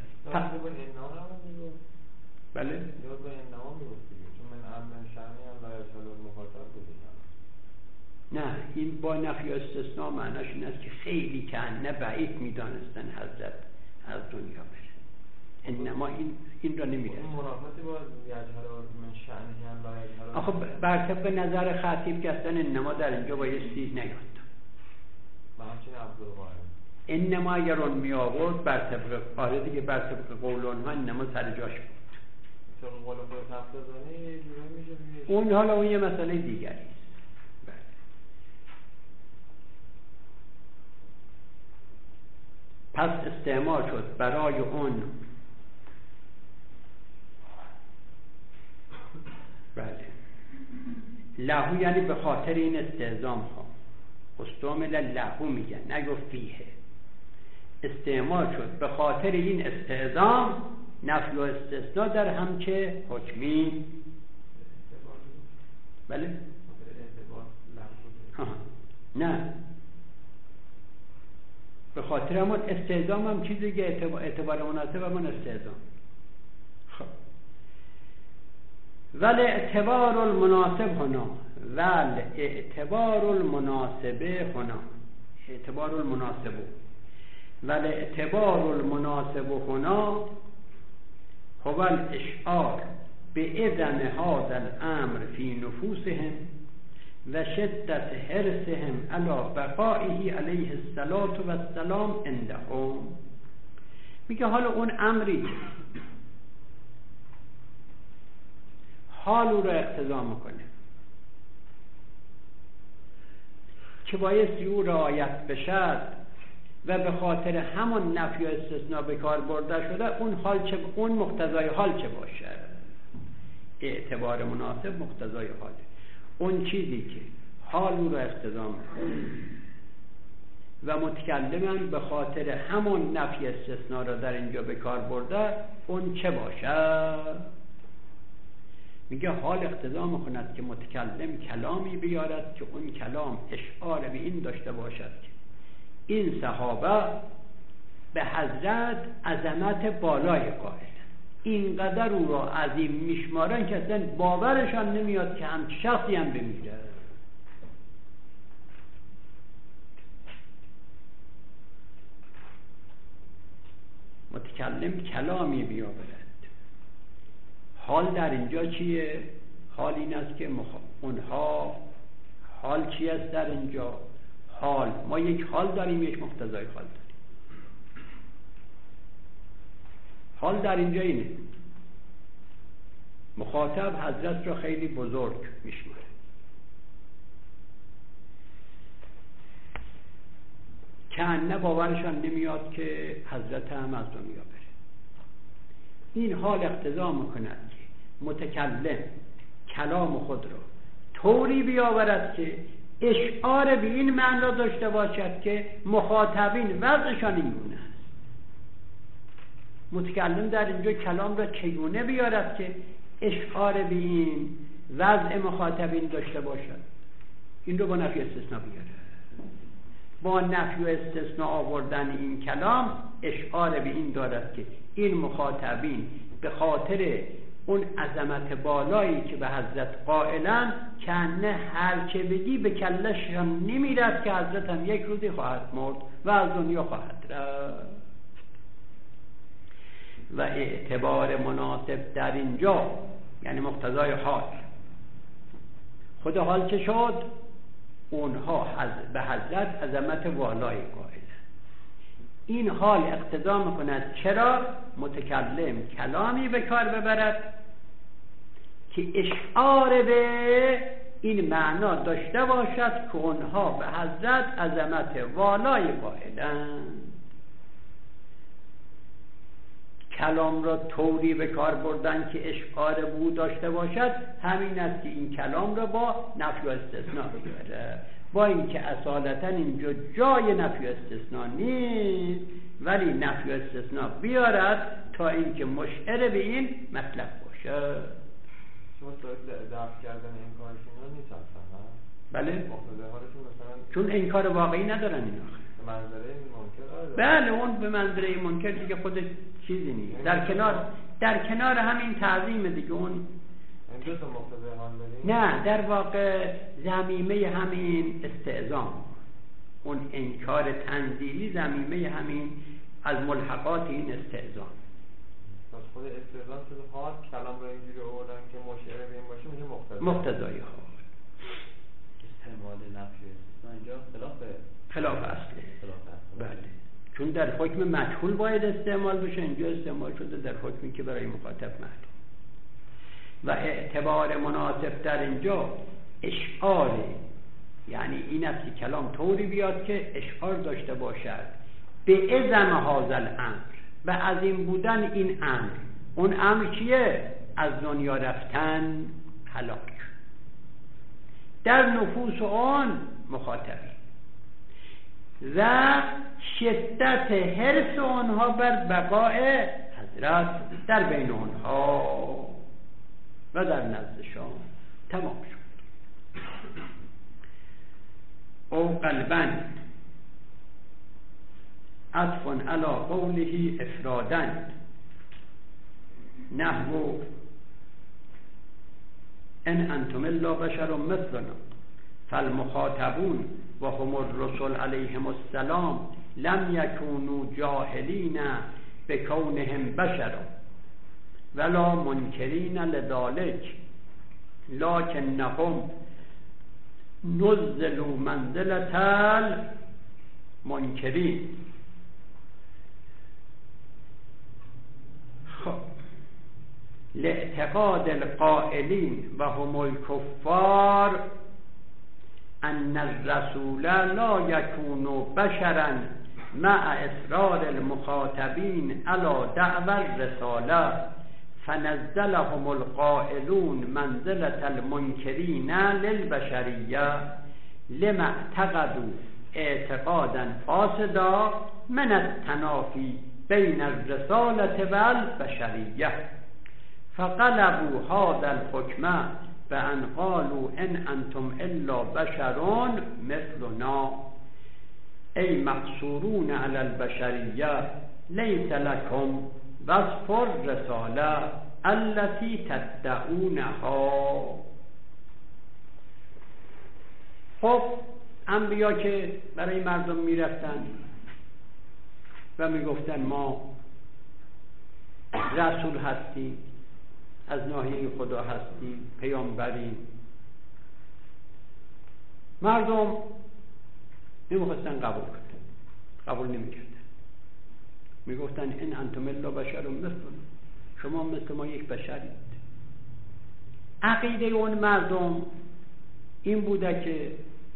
بله یا به انما میگفتی چون من امن شرمی هم لا یشهد المخاطب بودیم. نه، این با نفی استثناء معناش این است که خیلی که انه بعید میدانستن حضرت از دنیا بره. انما این این را نمیدونست. این منافاتی با یجهل من شأنه هم لا یجهل. آخه بر طبق نظر خطیب که اصلا انما در اینجا بایستی نیاد. و همچنین عبدالقاهر انما اگر اون می آورد بر طبق آره دیگه بر طبق قول اونها انما سر جاش بود. چون قول خود تفسیرانی یه جوری میشه. اون حالا اون یه مسئله دیگری است. پس استعمال شد برای اون بله لهو، یعنی به خاطر این استعظام ها استعمل لهو میگن نگو فیه. استعمال شد به خاطر این استعظام، نفی و استثناء در همچه حکمی. بله ها. نه به خاطر همون استعظام هم چیزی که اعتبار, اعتبار مناسب همون استعظام. خب ولی اعتبار المناسب هنا، ولی اعتبار المناسبه هنا، اعتبار المناسب ولی اعتبار المناسب هنا هو الاشعار بإذن هذا الامر في نفوسهم و شدت حرصهم علی بقائه علیه الصلاة و السلام عندهم. میگه حالا اون امری حال او را اقتضا میکنه که بایستی او رعایت بشد و به خاطر همون نفی و استثناء به کار برده شده، اون حال چه، اون مقتضای حال چه باشه؟ اعتبار مناسب مقتضای حاله. اون چیزی که حال او را اقتضا میکنه و متکلمن به خاطر همون نفی استثناء را در اینجا به کار برده، اون چه باشه؟ میگه حال اقتضا میکند که متکلم کلامی بیارد که اون کلام اشعار به این داشته باشد که این صحابه به حضرت عظمت بالای قائل، اینقدر او را عظیم میشمارن که اصلا باورشان نمیاد که همچه شخصی هم بمیره. متکلم کلامی بیاورد. حال در اینجا چیه؟ حال این است که مخ... اونها حال چی است در اینجا؟ حال، ما یک حال داریم، یک مقتضای حال داریم. حال در اینجا اینه، مخاطب حضرت را خیلی بزرگ میشماره، که نه باورشان نمیاد که حضرت هم از دنیا بره. این حال اقتضا میکند که متکلم کلام خود را طوری بیاورد که اشعار به این معنی داشته باشد که مخاطبین وضعشان این گونه است. متکلم در اینجا کلام را چگونه بیارد که اشعار به این وضع مخاطبین داشته باشد؟ این رو با نفی استثناء بیاره. با نفی و استثناء آوردن این کلام اشعار به این دارد که این مخاطبین به خاطر اون عظمت بالایی که به حضرت قائلن که نه هر چه بگی به کلشان نمیرد که حضرت هم یک روزی خواهد مرد و از دنیا خواهد رفت. و اعتبار مناسب در اینجا یعنی مقتضای حال. خود حال چه شد؟ اونها به حضرت عظمت والای قائلن. این حال اقتضا میکند چرا متکلم کلامی به کار ببرد که اشعار به این معنا داشته باشد که اونها به حضرت عظمت والای قائلن. کلام را طوری به کار بردن که اشعار بود داشته باشد، همین است که این کلام را با نفی و استثناء بیاره، با اینکه اصالتا اینجا جای نفی و استثناء نیست، ولی نفی و استثناء بیارد تا اینکه مشعر به این مطلب باشه. شما دفع کردن انکارشون ها نیست اصلا؟ بله؟ مثلا چون انکار واقعی ندارن این آخر. به منظره منکر؟ بله، اون به منظره منکر دیگه خودش چیزی نیست. در کنار در کنار همین تعظیم دیگه اون دو تا مقتضای حال داریم؟ نه، در واقع ضمیمه همین استعظام، اون انکار تنزیلی ضمیمه همین از ملحقات این استعظام. پس خود استعظام شده حال کلام رو اینجوری آوردن که مشعر به این باشه میشه مقتضای مقتضای حال. استعمال نفی استثناء اینجا خلاف خلاف اصله. خلاف اصله. بله، چون در حکم مجهول باید استعمال بشه، اینجا استعمال شده در حکمی که برای مخاطب معلوم. و اعتبار مناسب در اینجا اشعاره، یعنی این است که کلام طوری بیاد که اشعار داشته باشد به اذن هذا الامر، و عظیم بودن این امر. اون امر چیه؟ از دنیا رفتن، هلاک در نفوس آن مخاطبی و شدت حرص آنها بر بقای حضرت در بین آنها و در نزدشان. تمام شد. او قلباً عطف علی قوله افرادا نحو ان انتم الا بشر مثلنا فالمخاطبون و هم الرسل علیهم السلام لم یکونوا جاهلین بکونهم بشرا ولا منکرین لذلك لکنهم نزلوا منزلة المنکرین. خب لاعتقاد القائلین و هم الكفار ان الرسول لا يكون بشرا مع اصرار المخاطبین على دعوى الرساله فنزلهم القائلون منزلة المنکرین للبشریه لما اعتقدوا اعتقادا فاسدا من التنافی بین الرسالة والبشریه فقلبوا هذا الحكم بأن قالوا ان انتم الا بشر مثلنا ای مقصورون علی البشریه لیس لکم وصف الرساله التي تدعونها. خب انبیا که برای مردم میرفتن و میگفتن ما رسول هستیم، از ناحیه خدا هستیم، پیامبریم، مردم نمیخواستن قبول کنن، قبول نمیکردن، میگفتن این انتم الا بشر مثلنا، شما مثل ما یک بشرید. عقیده اون مردم این بوده که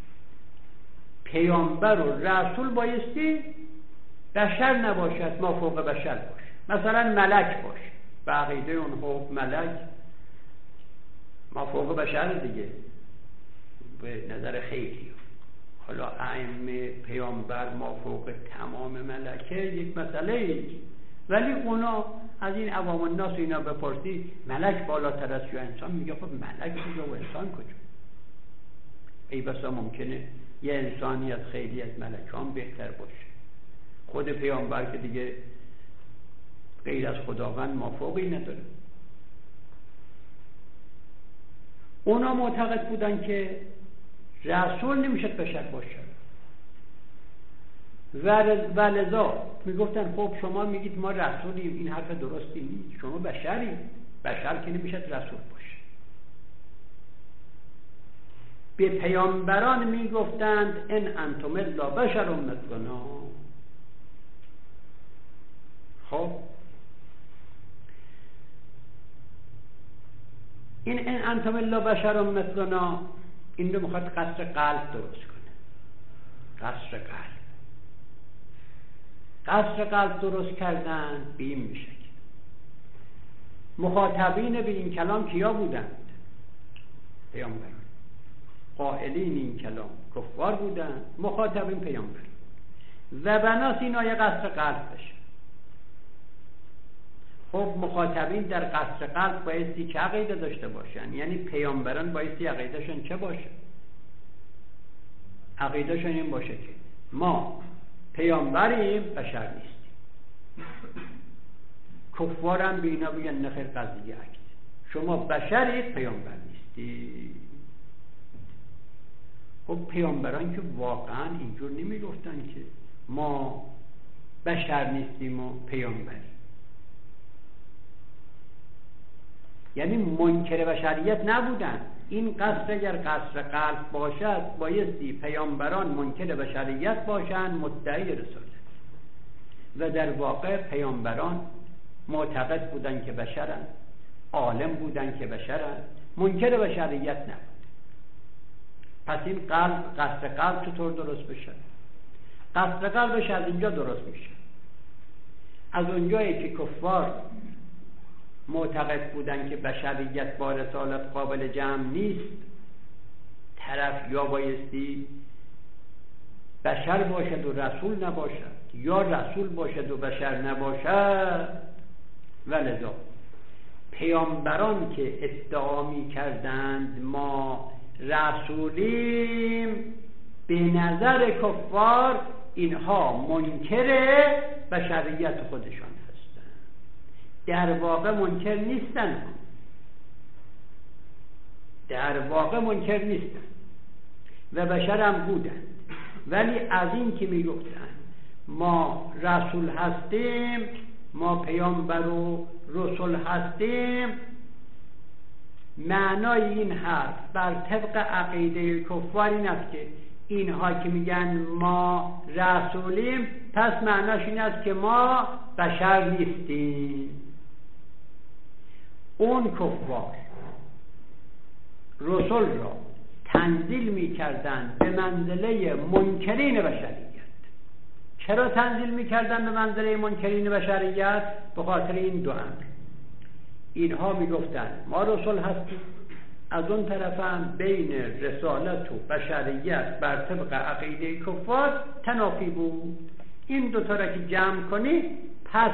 پیامبر و رسول بایستی بشر نباشد، ما فوق بشر باشه، مثلا ملک باشه. به عقیده اون خب ملک ما فوق بشر دیگه به نظر خیلی. حالا ائمه پیامبر ما فوق تمام ملکه یک مسئله، ولی اونا از این عوام الناس اینا بپرسی ملک بالاتر از یا انسان، میگه خب ملک کجا و انسان کجا؟ ای بسا ممکنه یه انسانی از خیلی از ملکان بهتر باشه. خود پیامبر که دیگه غیر از خداوند مافوقی نداره. اونا معتقد بودن که رسول نمیشد بشر باشه و لذا میگفتن خب شما میگید ما رسولیم، این حرف درستی نیست، شما بشرید، بشر که نمیشد رسول باشه. به پیامبران میگفتند ان انتم الا بشر مثلنا. خب این ان انتم الا بشر مثلنا این رو میخواد قصر قلب درست کنه. قصر قلب قصر قلب درست کردن به این میشه. مخاطبین به این کلام کیا بودند؟ پیامبران. قائلین این کلام کفار بودند، مخاطبین پیامبر. و بناس این آیه قصر قلب بشه. خب مخاطبین در قصر قلب بایستی چه عقیده داشته باشن؟ یعنی پیامبران بایستی عقیدهشون چه باشه؟ عقیدهشون این باشه که ما پیامبریم، بشر نیستیم. کفارم به اینا بگن نخیر، قضیه عکس، شما بشرید، پیامبر نیستید. خب پیامبران که واقعا اینجور نمی گفتن که ما بشر نیستیم و پیامبریم، یعنی منکر بشریت نبودن. این قصر اگر قصر قلب باشد بایستی پیامبران منکر بشریت باشند، مدعی رسالت. و در واقع پیامبران معتقد بودن که بشرند، عالم بودن که بشرند، منکر بشریت نبود. پس این قلب قصر قلب چطور درست بشه؟ قصر قلبش از اینجا درست میشه، از اونجایی که کفار معتقد بودن که بشریت با رسالت قابل جمع نیست، طرف یا بایستی بشر باشد و رسول نباشد، یا رسول باشد و بشر نباشد. ولذا پیامبران که ادعا می کردند ما رسولیم، به نظر کفار اینها منکر بشریت خودشان در واقع منکر نیستن، در واقع منکر نیستن و بشر هم بودن. ولی از این که می گفتن ما رسول هستیم، ما پیامبر و رسول هستیم، معنای این حرف بر طبق عقیده کفار این است که اینها که میگن ما رسولیم، پس معناش این است که ما بشر نیستیم. اون کفار رسول را تنزیل می‌کردند به منزله منکرین بشریت. چرا تنزیل می‌کردند به منزله منکرین بشریت؟ به خاطر این دو امر. اینها می‌گفتند ما رسول هستیم، از اون طرف هم بین رسالت و بشریت بر طبق عقیده کفار تنافی بود. این دو تا را که جمع کنی، پس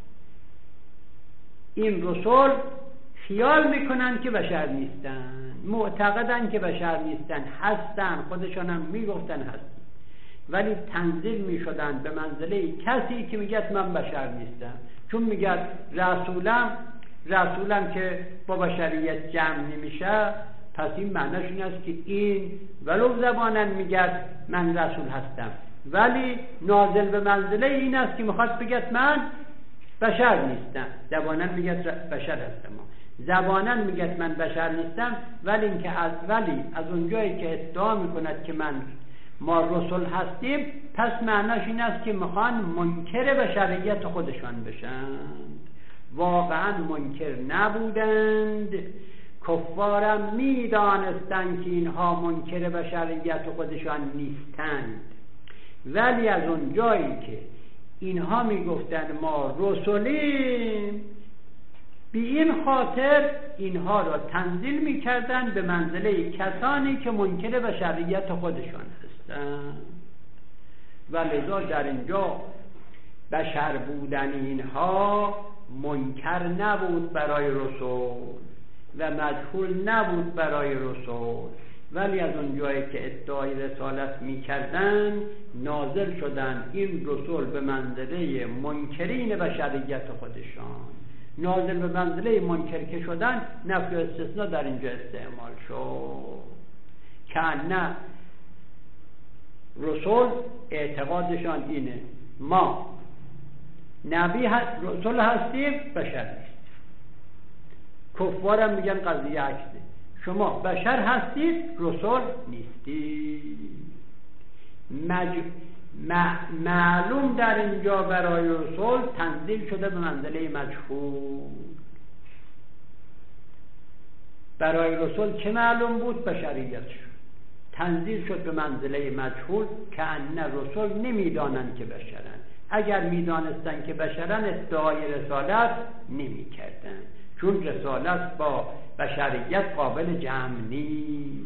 این رسول خیال میکنن که بشر نیستن، معتقدن که بشر نیستن، هستن، خودشان هم میگفتن هستن. ولی تنزیل می شدن به منزله کسی که میگه من بشر نیستم، چون میگه رسولم رسولم که با بشریت جمع نمیشه، پس این معنیش این است که این ولو زبانن میگه من رسول هستم، ولی نازل به منزله این است که میخواد بگه من بشر نیستم. زبانن میگه بشر هستم، زبانن میگه من بشر نیستم، ولی اینکه از ولی از اونجایی که ادعا میکند که من ما رسول هستیم، پس معنیش این است که میخوان منکر بشریت خودشان بشند. واقعا منکر نبودند، کفارم میدانستند که اینها منکر بشریت خودشان نیستند، ولی از اون جایی که اینها میگفتند ما رسولیم، بی این خاطر اینها را تنزیل میکردند به منزله کسانی که منکر بشریت خودشان هستند. و لذا در اینجا بشر بودن اینها منکر نبود برای رسول و مجهول نبود برای رسول، ولی از اون جایی که ادعای رسالت میکردن نازل شدن این رسول به منزله منکرین بشریت خودشان. نازل به منزله منکر که شدن، نفی و استثناء در اینجا استعمال شد که نه رسول اعتقادشان اینه ما نبی هست، رسول هستیم، بشر نیست. کفارم میگن قضیه عکسه، شما بشر هستید، رسول نیستید. مج... م... معلوم در اینجا برای رسول تنزیل شده به منزله مجهول. برای رسول چه معلوم بود؟ بشریت شد، تنزیل شد به منزله مجهول که ان رسول نمیدانند که بشرن. اگر میدانستن که بشرن ادعای رسالت نمی کردن، چون رسالت با بشریت قابل جمع نیست.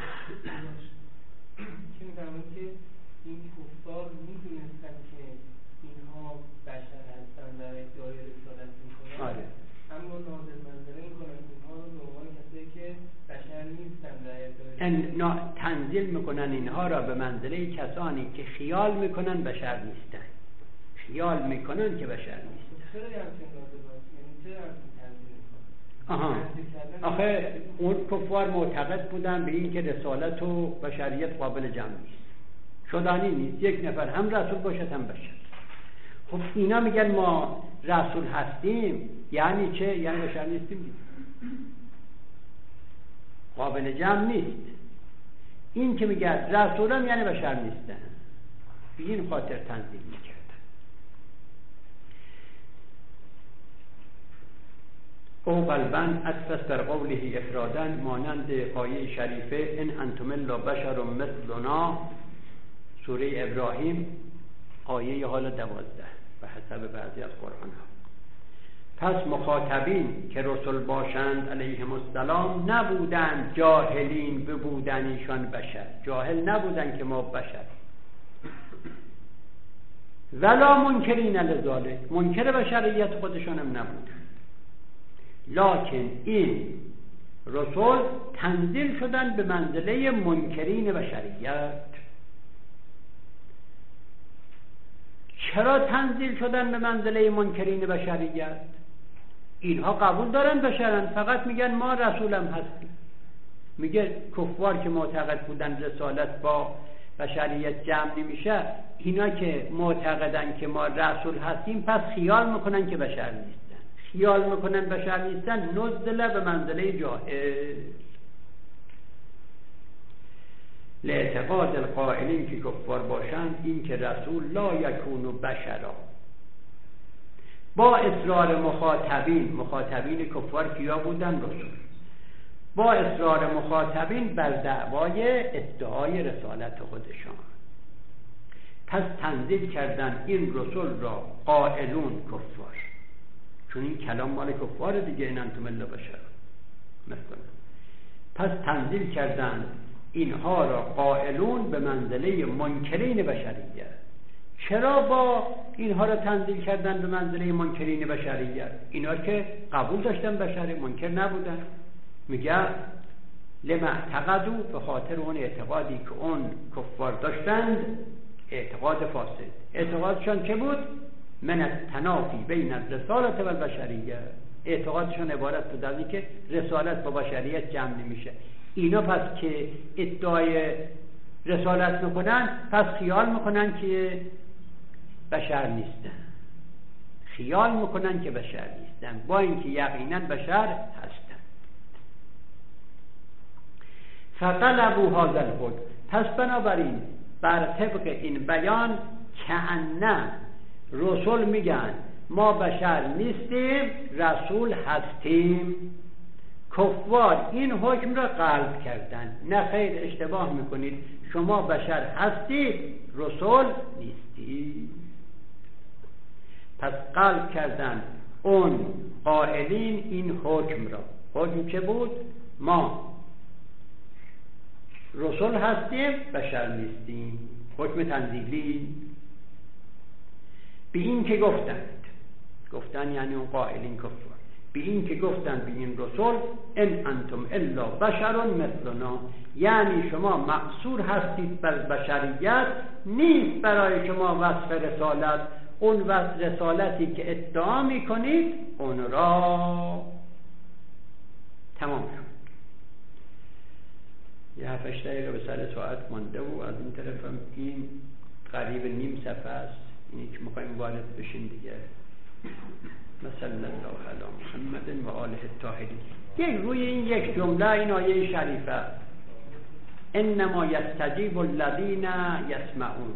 چون می‌دونم که این کفار میدونستن که اینها بشر هستن و ادعای رسالت میکنن، آره. اما نازل منزله میکنن اینها رو به عنوان کسایی که بشر نیستن و ادعای رسالت تنزیل میکنن اینها را به منزله کسانی که خیال میکنن بشر نیستن، خیال میکنن که بشر نیستن. چرا همچین نازل باید؟ یعنی چرا همچین تنزیل میکنن؟ آها. آخه اون کفار معتقد بودن به این که رسالت و بشریت قابل جمع نیست، شدنی نیست، یک نفر هم رسول باشد هم بشر. خب اینا میگن ما رسول هستیم، یعنی چه؟ یعنی بشر نیستیم، قابل جمع نیست. این که میگه رسولم یعنی بشر نیستن، به این خاطر تنزیل میکردن. او قلباً اسفست در قوله افرادن، مانند آیه شریفه ان انتم الا بشر مثلنا، سوره ابراهیم آیه حال دوازده به حسب بعضی از قرآن ها. پس مخاطبین که رسول باشند علیهم السلام نبودند جاهلین به بودنیشان بشر، جاهل نبودند که ما بشر، ولا منکرین لذالک، منکر بشریت خودشان هم نبودند. لکن این رسول تنزیل شدن به منزله منکرین بشریت. چرا تنزیل شدن به منزله منکرین بشریت؟ اینها قبول دارن بشرن، فقط میگن ما رسولم هستیم. میگه کفار که معتقد بودن رسالت با بشریت جمع نمیشه، اینا که معتقدن که ما رسول هستیم، پس خیال میکنن که بشر نیستن. خیال میکنن بشر نیستن، نزله به منزله جاهل. لاعتقاد القائلین که کفار باشند این که رسول لا یکون بشرا، با اصرار مخاطبین، مخاطبین کفار کیا بودن؟ رسول. با اصرار مخاطبین بر دعوای ادعای رسالت خودشان، پس تنزیل کردن این رسول را قائلون کفار، چون این کلام مال کفار دیگه، این انتم الا بشر مثلا. پس تنزیل کردن اینها را قائلون به منزله منکرین بشریت. چرا با اینها را تنزیل کردن به منزله منکرین بشریت؟ اینا که قبول داشتن بشری، منکر نبودن. میگه لما اعتقدوا، به خاطر اون اعتقادی که اون کفار داشتند، اعتقاد فاسد. اعتقادشان چه بود؟ من التنافی بین الرسالت و البشریه. اعتقادشان عبارت بود از اینکه رسالت با بشریت جمع نمیشه. اینا پس که ادعای رسالت میکنن، پس خیال میکنن که بشر نیستن، خیال میکنن که بشر نیستن، با اینکه یقینا بشر هستن. فطلبوا هذا الحکم، پس بنابراین بر طبق این بیان کأنه رسول میگن ما بشر نیستیم، رسول هستیم. کفار این حکم را قلب کردن. نه خیر، اشتباه میکنید، شما بشر هستید، رسول نیستید. پس قلب کردن اون قائلین این حکم را. حکم چه بود؟ ما رسول هستیم، بشر نیستیم. حکم تنزیلی. به این که گفتند، گفتن یعنی اون قائلین کفار، به این که گفتند به این رسول ان انتم الا بشر مثلنا، یعنی شما مقصور هستید بر بشریت، نیست برای شما وصف رسالت. اون وصف رسالتی که ادعا میکنید اون را تمام شد. یه هفتش دقیقه به سر ساعت مانده و از این طرف هم این قریب نیم صفحه است، اینی که میخواییم وارد بشین دیگه. مثلا الله علی محمد و آله الطاهرین. یک روی این یک جمله این آیه شریفه انما یستجیب الذین یسمعون،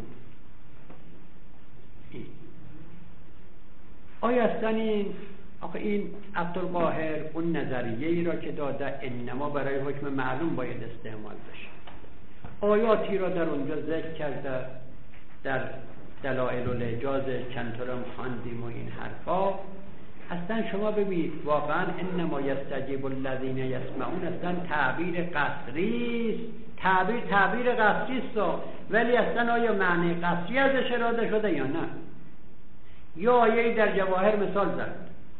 آیا اصلا این آخه این عبدالقاهر اون نظریه ای را که داده انما برای حکم معلوم باید استعمال بشه، آیاتی را در اونجا ذکر کرده، در دلائل الاعجاز چند تا را خواندیم و این حرفا. اصلا شما ببینید واقعا انما یستجیب الذین یسمعون اصلا تعبیر قصری است. تعبیر تعبیر قصری است، ولی اصلا آیا معنی قصری ازش اراده شده یا نه؟ یا آیه در جواهر مثال زد.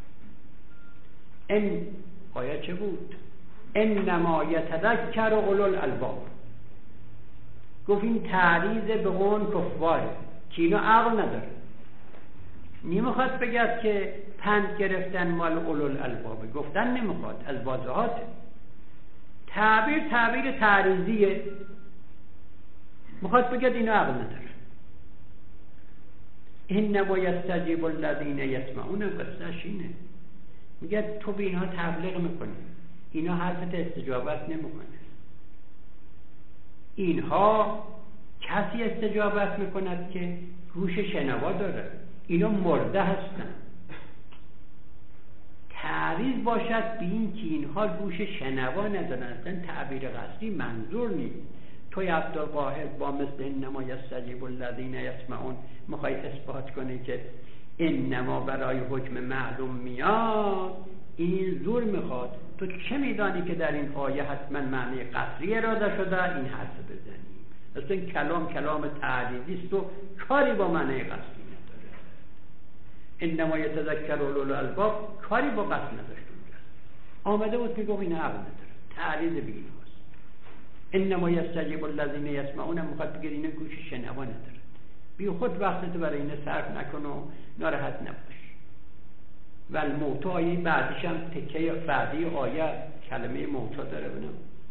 این آیه چه بود؟ انما یتذکر اولو الالباب. گفت این تعریض به اون کفاره که اینا عقل نداره. نمیخواد بگید که پند گرفتن مال اولو الالباب، گفتن نمیخواد، از واضحات. تعبیر تعبیر تعریضیه، میخواد بگید اینا عقل نداره. انما یستجیب الذین یسمعون، قصهش اینه. میگه تو به اینها تبلیغ میکنی، اینا حرفت استجابت نمیکنه. اینها کسی استجابت میکند که گوش شنوا داره، اینا مرده هستن. تعریض باشد به این که اینها گوش شنوا ندارن، اصلا تعبیر قصدی منظور نیست. توی عبدالقاهر با مثل انما یستجیب الذین یسمعون میخوای اثبات کنی که انما برای حکم معلوم میاد، این زور میخواد. تو چه میدانی که در این آیه حتما معنی قصری اراده شده؟ این حرف بزنی. اصلا این کلام کلام تعریضی است و کاری با معنی قصری نداره. انما یتذکر اولو الالباب کاری با قصر نداشت اونجا. آمده بود که گفت این عقل نداره، تعریض بگیم هست. انما یستجیب الذین یسمعون میخواد بگه اینا گوش شنوا نداره. بی خود وقتت برای این صرف نکن و ناراحت نباش. و الموت آیه بعدش هم تکه بعدی آیه کلمه موتا داره. بنام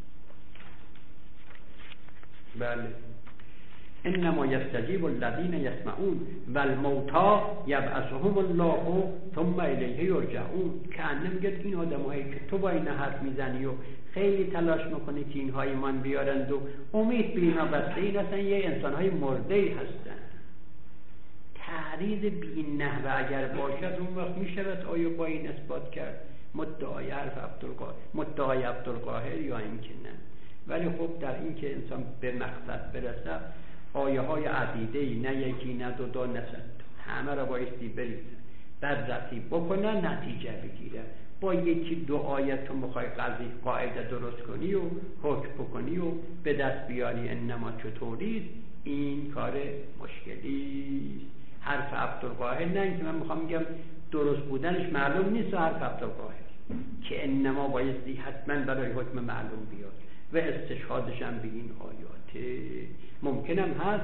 بله انما یستجیب الذین یسمعون و الموتا یبعثهم الله ثم الیه یرجعون. که انم این آدم هایی که تو با این حرف میزنی و خیلی تلاش میکنی که اینها ایمان بیارند و امید به اینا بسته، این اصلا یه انسان های مرده هستن. تعریض به این نحوه اگر باشد اون وقت میشود آیا با این اثبات کرد مدعای حرف عبدالقاهر مدعای عبدالقاهر یا این که نه. ولی خب در این که انسان به مقصد برسه آیه های عدیده‌ای، نه یکی نه دو دو نه صد، همه را بایستی بریزه، بررسی بکنه، نتیجه بگیره. با یکی دو آیت تو میخوای قضیه قاعده درست کنی و حکم بکنی و به دست بیاری انما چطوریست، این کار مشکلیست. حرف عبدالقاهر نه اینکه من میخوام میگم درست بودنش معلوم نیست و حرف عبدالقاهر که انما بایستی حتما برای حکم معلوم بیاد و استشهادش هم به این آیاته. ممکنم هست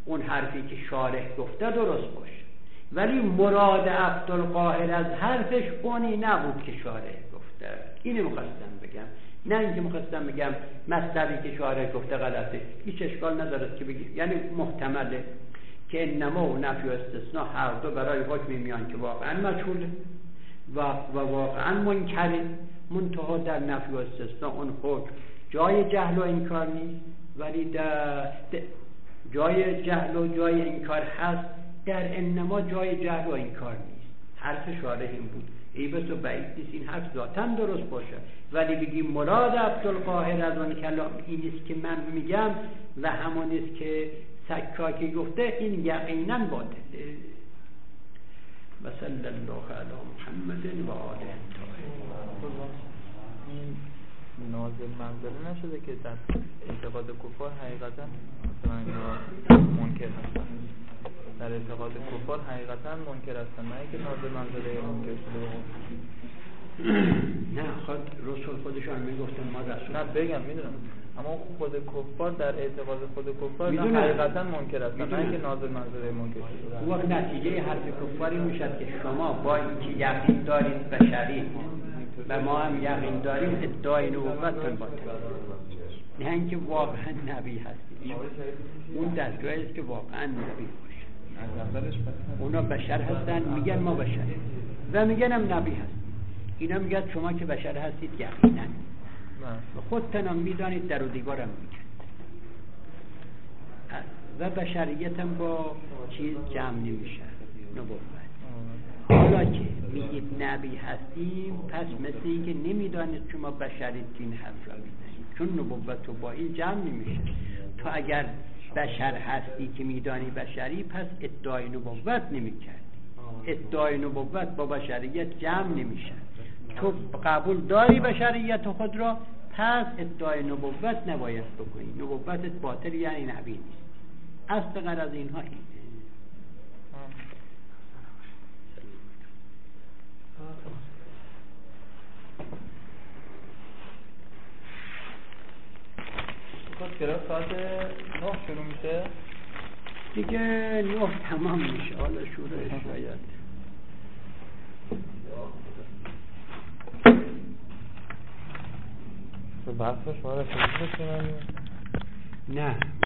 اون حرفی که شارح گفته درست باشه، ولی مراد عبدالقاهر از حرفش اونی نبود که شارح گفته. اینو میخواستم بگم، نه اینکه میخواستم بگم مطلبی که شارح گفته غلطه. هیچ اشکال نداره که بگی، یعنی محتمله که انما و نفی و استثناء هر دو برای حکم میان که واقعا مجهوله و, و واقعا منکره، منتها در نفی و استثناء اون حکم جای جهل و انکار نیست، ولی در جای جهل و جای انکار هست، در انما جای جهل و انکار نیست. حرف شارح این بود. ای بس و بعید نیست این حرف ذاتاً درست باشه، ولی بگیم مراد عبدالقاهر از اون کلام این است که من میگم و همون است که سکاکی گفته، این یقیناً باطله. و صلی الله علی محمد و آله الطاهرین. این نازل منزله نشده که در اعتقاد کفار حقیقتا مثلا منکر هستن، در اعتقاد کفار حقیقتا منکر هستن، نه اینکه نازل منزله منکر شده. نه خود رسول خودشان میگفتن ما رسول، نه بگم میدونم، اما خود کفار در اعتقاد خود کفار نه حقیقتا منکر هستن، نه اینکه نازل منزله منکر شده. اون وقت نتیجه حرف کفاری میشد که شما با اینکه یقین دارید بشری و ما هم یقین داریم ادعای نبوتتون باطل، نه اینکه واقعا نبی هستید. اون در جایی است که واقعا نبی باشه. اونا بشر هستن میگن ما بشریم و میگن هم نبی هست. اینا میگن شما که بشر هستید یقینا، خودتون هم میدانید در و دیوارم میگن و بشریت هم با چیز جمع نمیشه نبوت. حالا که میگید نبی هستیم، پس مثل این که نمیدانید شما بشرید که این حرف را میزنید، چون نبوت با این جمع نمیشه. تو اگر بشر هستی که میدانی بشری، پس ادعای نبوت نمیکردی. ادعای نبوت با بشریت جمع نمیشه. تو قبول داری بشریت خود را، پس ادعای نبوت نباید بکنی. نبوتت باطل یعنی نبی نیست. اصل غرض اینها اینه. خب گرا ساعت نه شروع میشه دیگه، نه تمام میشه. حالا شروعش شاید به بحث شما رسیدید بکنم؟ نه